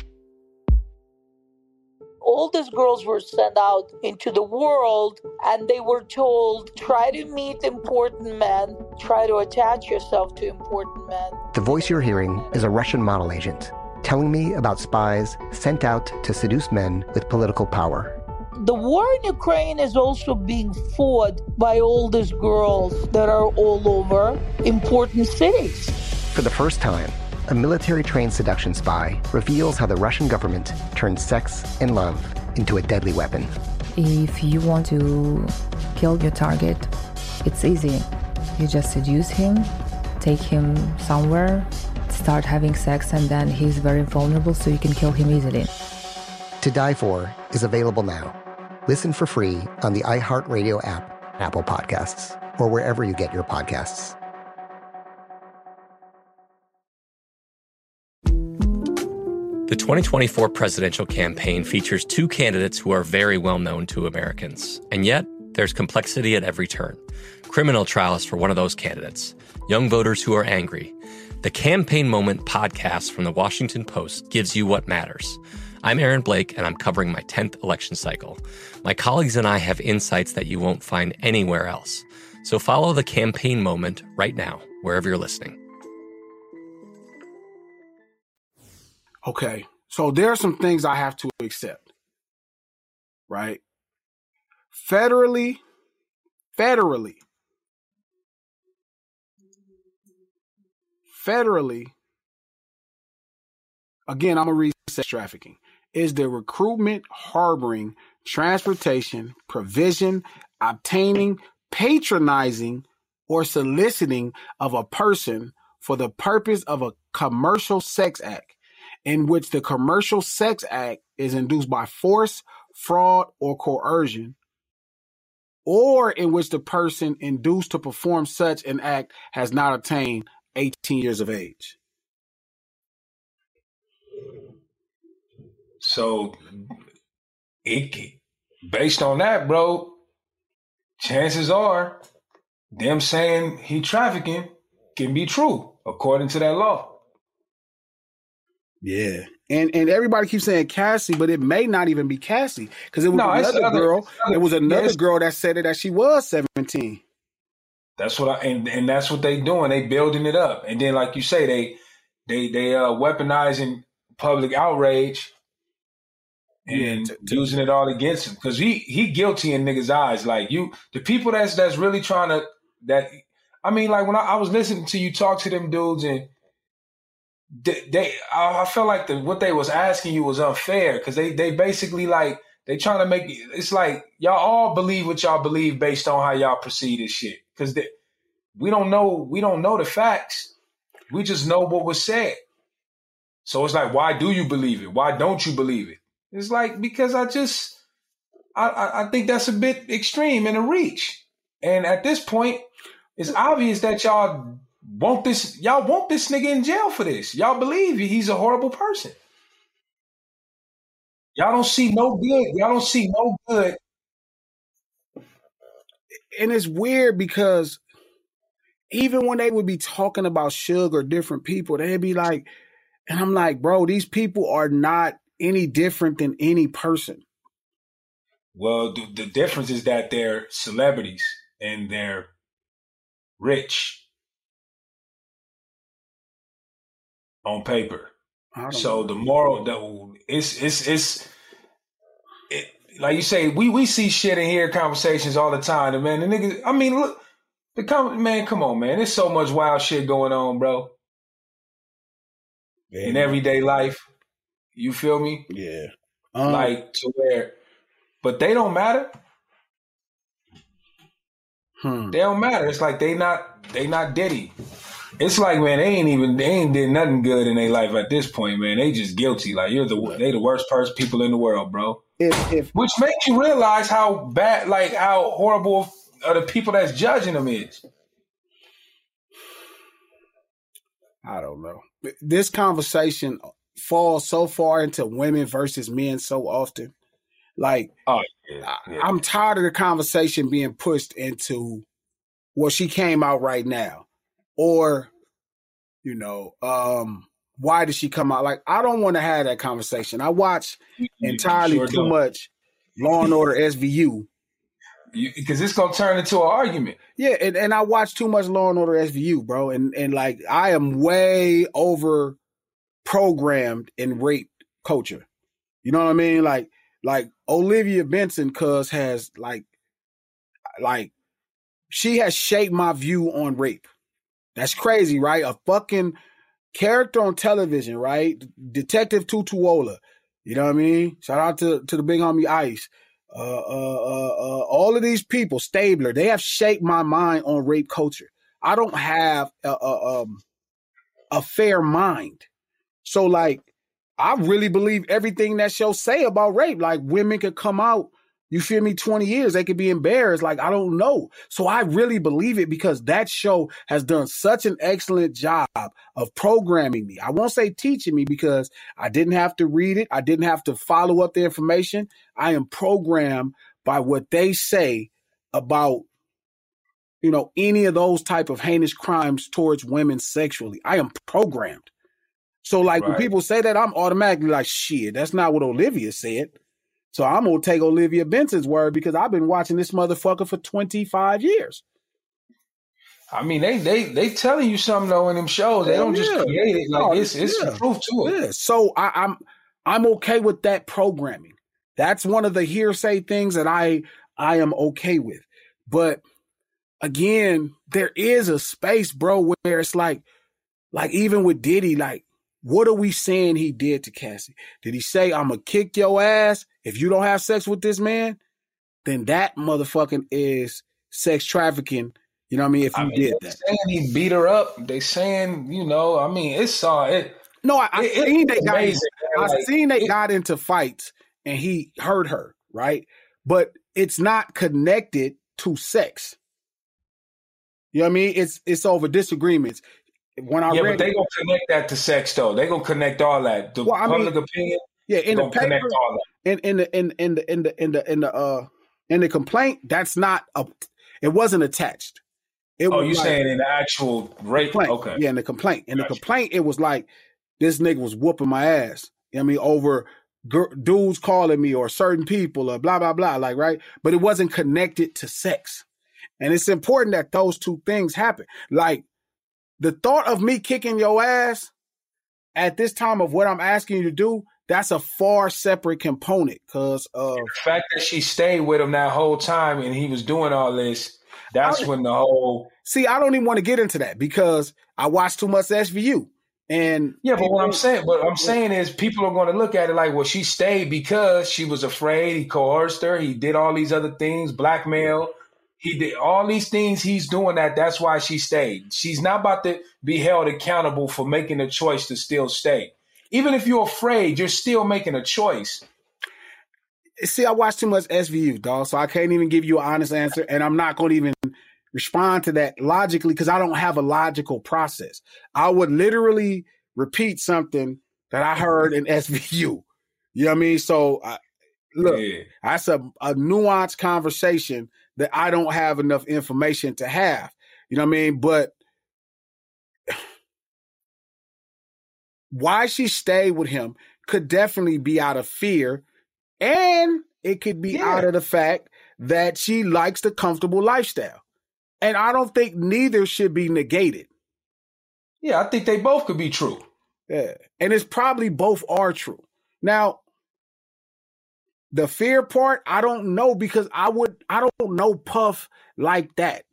All these girls were sent out into the world and they were told, try to meet important men, try to attach yourself to important men. The voice you're hearing is a Russian model agent telling me about spies sent out to seduce men with political power. The war in Ukraine is also being fought by all these girls that are all over important cities. For the first time, a military-trained seduction spy reveals how the Russian government turned sex and love into a deadly weapon. If you want to kill your target, it's easy. You just seduce him, take him somewhere, start having sex, and then he's very vulnerable, so you can kill him easily. To Die For is available now. Listen for free on the iHeartRadio app, Apple Podcasts, or wherever you get your podcasts. The 2024 presidential campaign features two candidates who are very well known to Americans. And yet, there's complexity at every turn. Criminal trials for one of those candidates. Young voters who are angry. The Campaign Moment podcast from the Washington Post gives you what matters. I'm Aaron Blake, and I'm covering my 10th election cycle. My colleagues and I have insights that you won't find anywhere else. So follow The Campaign Moment right now, wherever you're listening. Okay, so there are some things I have to accept, right? Federally, again, I'm going to read sex trafficking, is the recruitment, harboring, transportation, provision, obtaining, patronizing, or soliciting of a person for the purpose of a commercial sex act, in which the commercial sex act is induced by force, fraud, or coercion, or in which the person induced to perform such an act has not attained 18 years of age. So, based on that, bro, chances are them saying he trafficking can be true according to that law. Yeah. And everybody keeps saying Cassie, but it may not even be Cassie, because it was another girl. There was another girl that said that she was 17. That's what and that's what they doing. They building it up, and then like you say, they weaponizing public outrage and using it all against him, because he guilty in niggas' eyes. Like the people that's really trying to like when I was listening to you talk to them dudes, and I felt like what they was asking you was unfair, because they basically they trying to make it's like y'all all believe what y'all believe based on how y'all perceive this shit, because we don't know the facts, we just know what was said. So it's like, why do you believe it? Why don't you believe it? It's like, because I think that's a bit extreme and a reach, and at this point it's obvious that y'all want this nigga in jail for this. Y'all believe he's a horrible person. Y'all don't see no good. And it's weird, because even when they would be talking about Suge or different people, they'd be like, and I'm like, bro, these people are not any different than any person. Well, the difference is that they're celebrities and they're rich. On paper. So the moral, it's like you say, we see shit and hear conversations all the time. And man, the niggas, I mean, look, man, come on, man. There's so much wild shit going on, bro. in everyday life. You feel me? Yeah. Like to where, but they don't matter. They don't matter. It's like they not Diddy. It's like, man, they ain't did nothing good in their life at this point, man. They just guilty. Like they the worst people in the world, bro. Which makes you realize how bad, like how horrible the people that's judging them is. I don't know. This conversation falls so far into women versus men so often. Like, I'm tired of the conversation being pushed into, well, she came out right now. Or, why did she come out? Like, I don't want to have that conversation. I watch entirely too much Law and Order SVU. Because it's going to turn into an argument. Yeah, and I watch too much Law and Order SVU, bro. And like, I am way over programmed in rape culture. You know what I mean? Like Olivia Benson, has like she has shaped my view on rape. That's crazy, right? A fucking character on television, right? Detective Tutuola. You know what I mean? Shout out to the big homie Ice. All of these people, Stabler, they have shaped my mind on rape culture. I don't have a fair mind. So like, I really believe everything that show say about rape. Like, women could come out, you feel me, 20 years, they could be embarrassed. Like, I don't know. So I really believe it because that show has done such an excellent job of programming me. I won't say teaching me because I didn't have to read it. I didn't have to follow up the information. I am programmed by what they say about, any of those type of heinous crimes towards women sexually. I am programmed. So like when people say that, I'm automatically like, shit, that's not what Olivia said. So I'm going to take Olivia Benson's word because I've been watching this motherfucker for 25 years. I mean, they telling you something though in them shows. They don't just create it. Like it's the truth to it. Yeah. So I'm okay with that programming. That's one of the hearsay things that I am okay with. But again, there is a space, bro, where it's like even with Diddy, like, what are we saying he did to Cassie? Did he say, I'm going to kick your ass if you don't have sex with this man? Then that motherfucking is sex trafficking. You know what I mean? If you did that. Saying he beat her up. They saying, it's it. No, I seen they got into fights and he hurt her, right? But it's not connected to sex. You know what I mean? It's over disagreements. When I but they gonna connect that to sex though. They gonna connect all that. The public opinion. Yeah, in the paper, connect all that. In the complaint, that's not it wasn't attached. You saying in the actual rape? Complaint. Okay. Yeah, in the complaint. In the complaint, it was like this nigga was whooping my ass. You know what I mean, over dudes calling me or certain people or blah blah blah. Like, right, but it wasn't connected to sex, and it's important that those two things happen. Like, the thought of me kicking your ass at this time of what I'm asking you to do, that's a far separate component because of the fact that she stayed with him that whole time and he was doing all this. That's when the whole. See, I don't even want to get into that because I watch too much SVU. And but what I'm saying is people are going to look at it like, well, she stayed because she was afraid. He coerced her. He did all these other things, blackmail. He did all these things. He's doing that. That's why she stayed. She's not about to be held accountable for making a choice to still stay. Even if you're afraid, you're still making a choice. See, I watch too much SVU, dog, so I can't even give you an honest answer, and I'm not going to even respond to that logically because I don't have a logical process. I would literally repeat something that I heard in SVU. You know what I mean? So, that's a nuanced conversation that I don't have enough information to have. You know what I mean? But why she stayed with him could definitely be out of fear, and it could be out of the fact that she likes the comfortable lifestyle. And I don't think neither should be negated. Yeah, I think they both could be true. Yeah. And it's probably both are true. Now, the fear part, I don't know because I don't know Puff like that.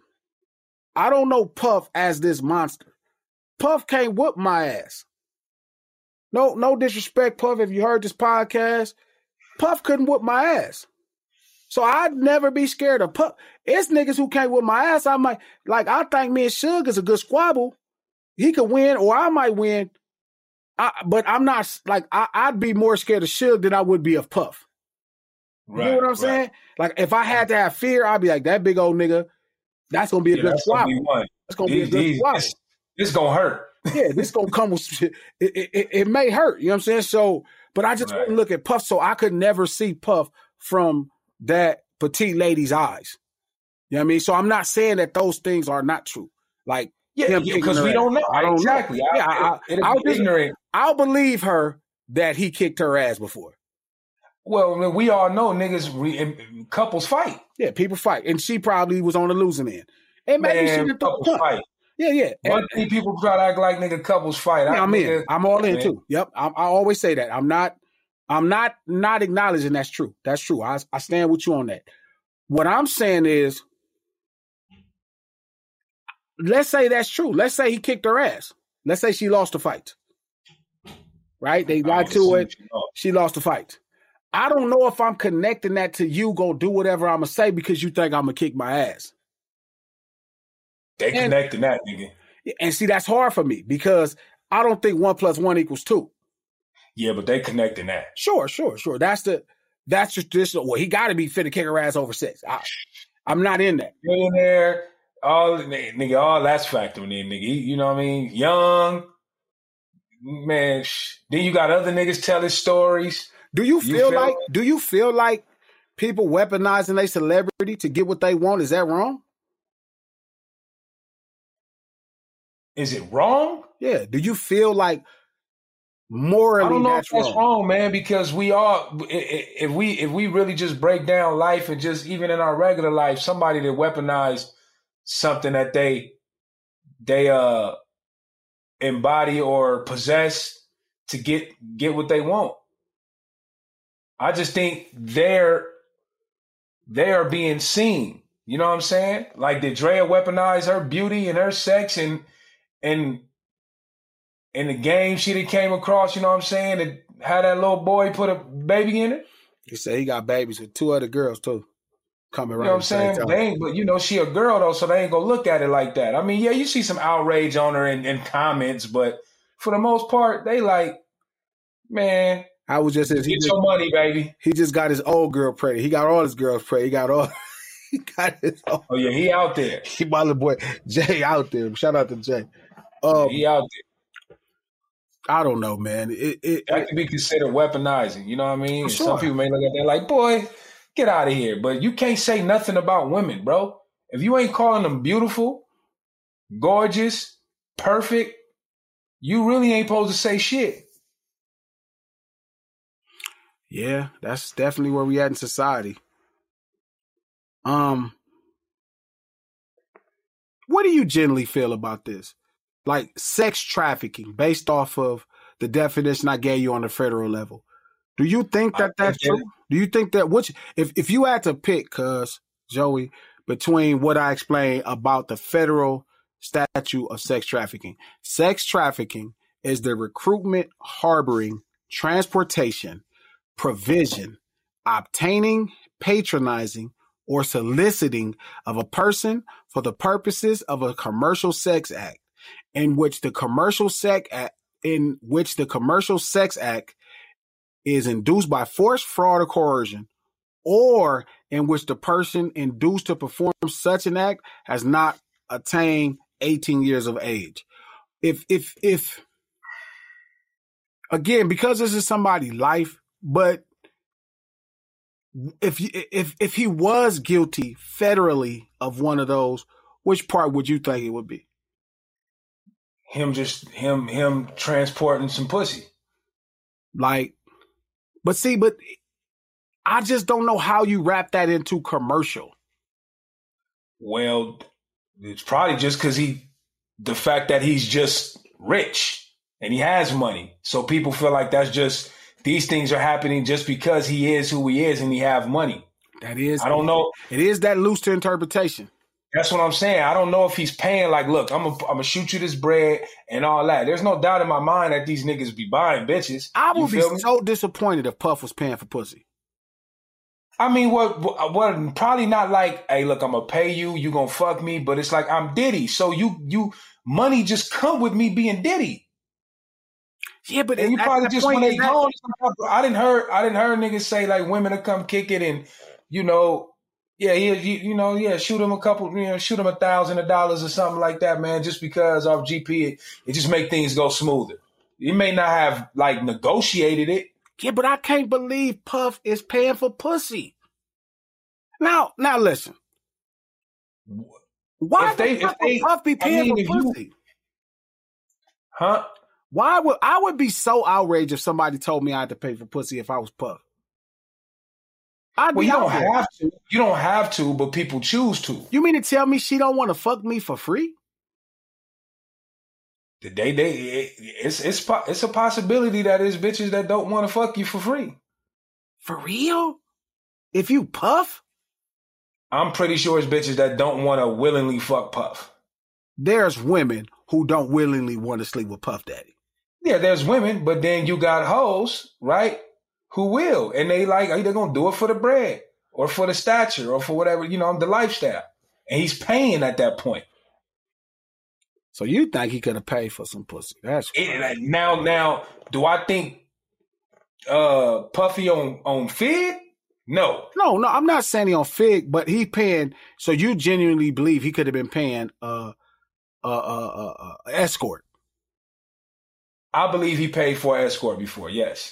I don't know Puff as this monster. Puff can't whoop my ass. No disrespect, Puff. If you heard this podcast, Puff couldn't whoop my ass. So I'd never be scared of Puff. It's niggas who can't whoop my ass. I think me and Suge is a good squabble. He could win, or I might win. But I'm not, I'd be more scared of Suge than I would be of Puff. You know what I'm saying? Like, if I had to have fear, I'd be like, that big old nigga, that's going to be a good squabble. That's going to be a good squabble. This going to hurt. Yeah, this going to come with, it may hurt. You know what I'm saying? So, but I just wouldn't look at Puff, so I could never see Puff from that petite lady's eyes. You know what I mean? So I'm not saying that those things are not true. Like, because we don't know. I don't exactly. know. I'll believe her that he kicked her ass before. Well, we all know niggas, couples fight. Yeah, people fight. And she probably was on the losing end. And maybe she didn't couples fight. Yeah. One thing people try to act like nigga couples fight. Yeah, I'm in. I'm all in too. Yep. I always say that. I'm not acknowledging that's true. That's true. I stand with you on that. What I'm saying is, let's say that's true. Let's say he kicked her ass. Let's say she lost the fight. Right? They got to it. She lost the fight. I don't know if I'm connecting that to you go do whatever I'm going to say because you think I'm going to kick my ass. They connecting that, nigga. And see, that's hard for me because I don't think 1 + 1 = 2. Yeah, but they connecting that. Sure. That's just this. Well, he got to be fit to kick her ass over sex. I'm not in that. Millionaire, all that's factoring in, nigga. You know what I mean? Young, man. Then you got other niggas telling stories. Do you feel like people weaponizing their celebrity to get what they want? Is that wrong? Is it wrong? Yeah. Do you feel like morally I don't know that's if that's wrong, man, because we all, if we really just break down life and just even in our regular life, somebody that weaponized something that they embody or possess to get what they want. I just think they are being seen. You know what I'm saying? Like, did Drea weaponize her beauty and her sex and in the game she that came across, you know what I'm saying, and had that little boy put a baby in it? He said he got babies with 2 other girls too. Coming right. You know what I'm saying? But she a girl though, so they ain't gonna look at it like that. I mean, yeah, you see some outrage on her in comments, but for the most part, they like, man, I was just get your money, baby. He just got his old girl pregnant. He got all his girls pregnant. He got his old. Oh yeah, he out there. He my little boy Jay out there. Shout out to Jay. He out there. I don't know, man. That could be considered weaponizing. You know what I mean? Sure. Some people may look at that like, boy, get out of here. But you can't say nothing about women, bro. If you ain't calling them beautiful, gorgeous, perfect, you really ain't supposed to say shit. Yeah, that's definitely where we at in society. What do you generally feel about this? Like sex trafficking based off of the definition I gave you on the federal level. Do you think that that's true? Do you think that if you had to pick, Joey, between what I explained about the federal statute of sex trafficking is the recruitment, harboring, transportation, provision, obtaining, patronizing, or soliciting of a person for the purposes of a commercial sex act in which the commercial sex act is induced by force, fraud, or coercion, or in which the person induced to perform such an act has not attained 18 years of age. If again, because this is somebody's life, but if he was guilty federally of one of those, which part would you think it would be? Him transporting some pussy. Like, but I just don't know how you wrap that into commercial. Well, it's probably just because the fact that he's just rich and he has money. So people feel like that's just, these things are happening just because he is who he is and he have money. That is, I don't know. It is that loose to interpretation. That's what I'm saying. I don't know if he's paying like, look, I'm gonna shoot you this bread and all that. There's no doubt in my mind that these niggas be buying bitches. I would be so disappointed if Puff was paying for pussy. I mean, what? Probably not like, hey, look, I'm gonna pay you. You gonna fuck me? But it's like I'm Diddy, so you money just come with me being Diddy. Yeah, but and you probably just when they go. I didn't heard niggas say like women to come kick it and shoot him shoot him $1,000 or something like that, man. Just because of GP, it just make things go smoother. You may not have like negotiated it. Yeah, but I can't believe Puff is paying for pussy. Now listen. Why would Puff be paying for pussy? Huh? Why would I would be so outraged if somebody told me I had to pay for pussy if I was Puff? You don't have to. You don't have to, but people choose to. You mean to tell me she don't want to fuck me for free? It's a possibility that there's bitches that don't want to fuck you for free. For real? If you Puff? I'm pretty sure it's bitches that don't want to willingly fuck Puff. There's women who don't willingly want to sleep with Puff Daddy. Yeah, there's women, but then you got hoes, right? Who will. And they like, they're going to do it for the bread or for the stature or for whatever, the lifestyle. And he's paying at that point. So you think he could have paid for some pussy? That's now, do I think Puffy on Fig? No. No, I'm not saying he on Fig, but he paying. So you genuinely believe he could have been paying escort? I believe he paid for escort before. Yes.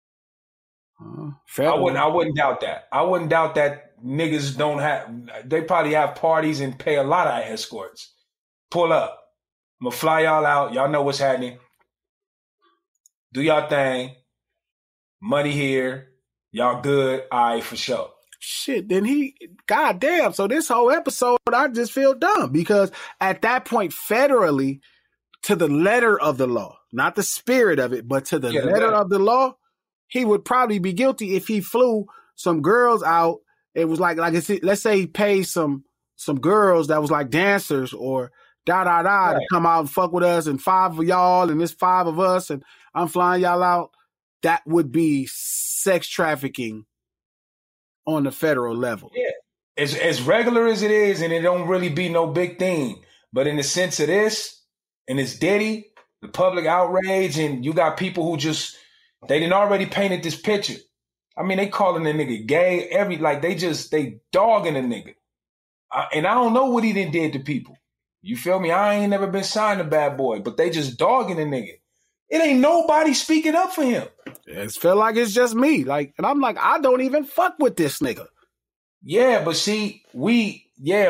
I wouldn't doubt that. I wouldn't doubt that niggas don't have. They probably have parties and pay a lot of escorts. Pull up. I'm gonna fly y'all out. Y'all know what's happening. Do y'all thing. Money here. Y'all good. All right, for sure. Shit, then goddamn. So this whole episode, I just feel dumb because at that point, federally, to the letter of the law, not the spirit of it, but to the letter of the law, he would probably be guilty if he flew some girls out. It was like let's say he paid some girls that was like dancers or to come out and fuck with us, and 5 of y'all, and there's 5 of us, and I'm flying y'all out. That would be sex trafficking on the federal level. Yeah. As regular as it is, and it don't really be no big thing. But in the sense of this, and it's Diddy, the public outrage, and you got people who just, they done already painted this picture. I mean, they calling the nigga gay, they dogging the nigga. And I don't know what he done did to people. You feel me? I ain't never been signed to Bad Boy, but they just dogging the nigga. It ain't nobody speaking up for him. It feel like it's just me. And I'm like, I don't even fuck with this nigga. Yeah, but see, man,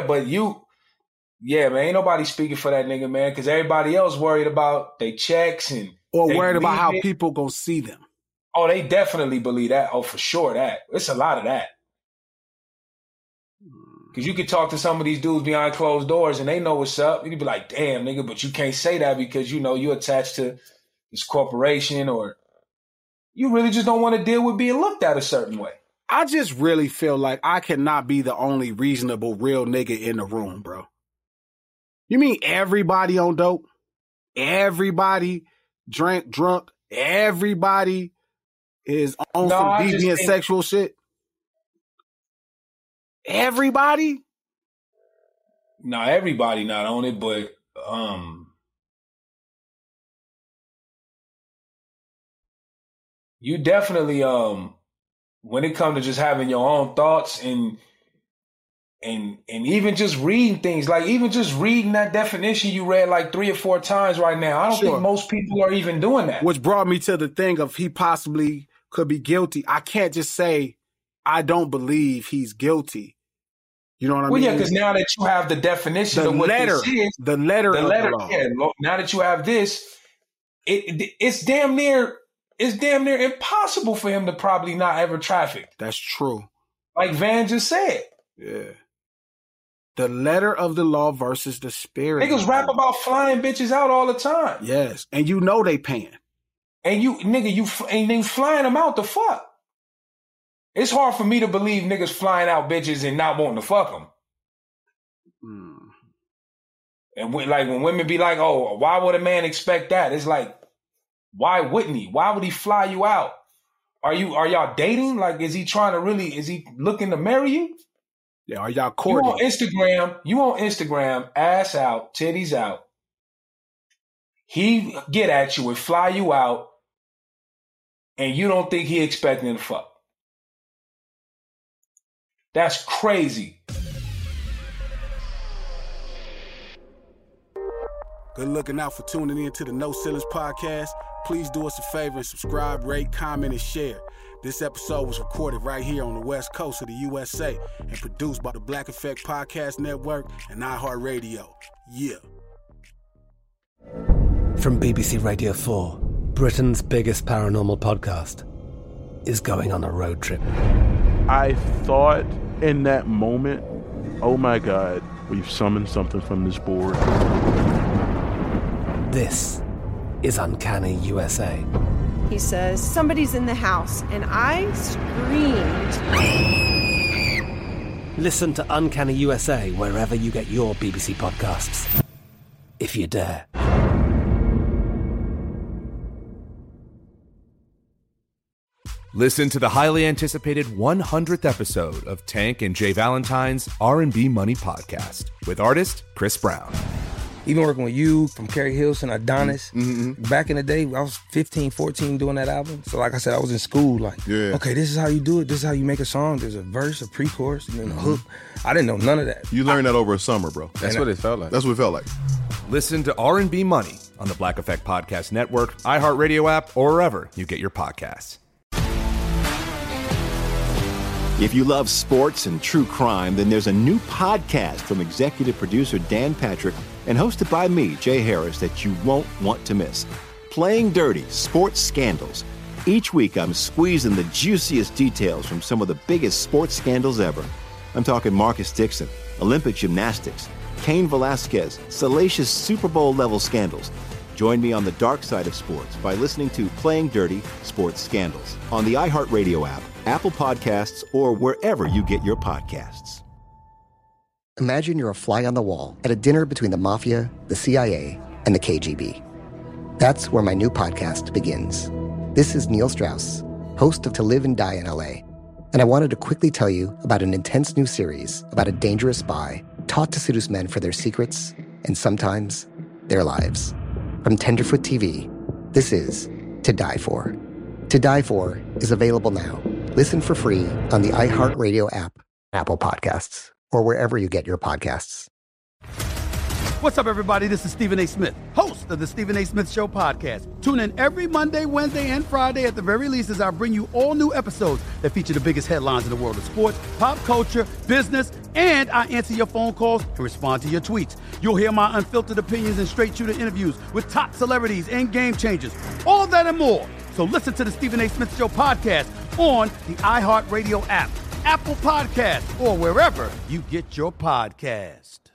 ain't nobody speaking for that nigga, man, because everybody else worried about their checks or worried about how people gonna see them. Oh, they definitely believe that. Oh, for sure, that. It's a lot of that. Because you could talk to some of these dudes behind closed doors and they know what's up. You could be like, damn, nigga, but you can't say that because, you attached to this corporation, or you really just don't want to deal with being looked at a certain way. I just really feel like I cannot be the only reasonable real nigga in the room, bro. You mean everybody on dope? Everybody drunk? Everybody is on some deviant sexual shit? Everybody? No, everybody not on it, but you definitely when it comes to just having your own thoughts and even just reading things, like even just reading that definition you read like 3 or 4 times right now. I don't think most people are even doing that. Which brought me to the thing of he possibly could be guilty. I can't just say I don't believe he's guilty. You know what I mean? Well, yeah, because now that you have the definition of what this is, the letter of the law. Yeah, now that you have this, it's damn near impossible for him to probably not ever traffic. That's true. Like Van just said. Yeah. The letter of the law versus the spirit. Niggas rap about flying bitches out all the time. Yes. And they paying. And you flying them out to fuck. It's hard for me to believe niggas flying out bitches and not wanting to fuck them. And when women be like, oh, why would a man expect that? It's like, why wouldn't he? Why would he fly you out? Are y'all dating? Like, is he looking to marry you? Yeah, are y'all courting? You on Instagram, ass out, titties out. He get at you and fly you out, and you don't think he expecting to fuck. That's crazy. Good looking out for tuning in to the No Ceilings Podcast. Please do us a favor and subscribe, rate, comment, and share. This episode was recorded right here on the West Coast of the USA and produced by the Black Effect Podcast Network and iHeartRadio. Yeah. From BBC Radio 4, Britain's biggest paranormal podcast is going on a road trip. I thought in that moment, oh my God, we've summoned something from this board. This is Uncanny USA. He says, somebody's in the house, and I screamed. Listen to Uncanny USA wherever you get your BBC podcasts, if you dare. Listen to the highly anticipated 100th episode of Tank and Jay Valentine's R&B Money Podcast with artist Chris Brown. Even working with you, from Carrie Hilson, Adonis, back in the day, I was 15, 14 doing that album. So like I said, I was in school okay, this is how you do it. This is how you make a song. There's a verse, a pre-chorus, and then a hook. I didn't know none of that. You learned that over a summer, bro. That's what it felt like. That's what it felt like. Listen to R&B Money on the Black Effect Podcast Network, iHeartRadio app, or wherever you get your podcasts. If you love sports and true crime, then there's a new podcast from executive producer Dan Patrick and hosted by me, Jay Harris, that you won't want to miss. Playing Dirty: Sports Scandals. Each week, I'm squeezing the juiciest details from some of the biggest sports scandals ever. I'm talking Marcus Dixon, Olympic gymnastics, Cain Velasquez, salacious Super Bowl-level scandals. Join me on the dark side of sports by listening to Playing Dirty: Sports Scandals on the iHeartRadio app, Apple Podcasts, or wherever you get your podcasts. Imagine you're a fly on the wall at a dinner between the mafia, the CIA, and the KGB. That's where my new podcast begins. This is Neil Strauss, host of To Live and Die in LA, and I wanted to quickly tell you about an intense new series about a dangerous spy taught to seduce men for their secrets and sometimes their lives. From Tenderfoot TV, this is To Die For. To Die For is available now. Listen for free on the iHeartRadio app, Apple Podcasts, or wherever you get your podcasts. What's up, everybody? This is Stephen A. Smith, host of the Stephen A. Smith Show podcast. Tune in every Monday, Wednesday, and Friday at the very least as I bring you all new episodes that feature the biggest headlines in the world of sports, pop culture, business, and I answer your phone calls and respond to your tweets. You'll hear my unfiltered opinions and straight-shooter interviews with top celebrities and game changers. All that and more. So listen to the Stephen A. Smith Show podcast on the iHeartRadio app, Apple Podcasts, or wherever you get your podcast.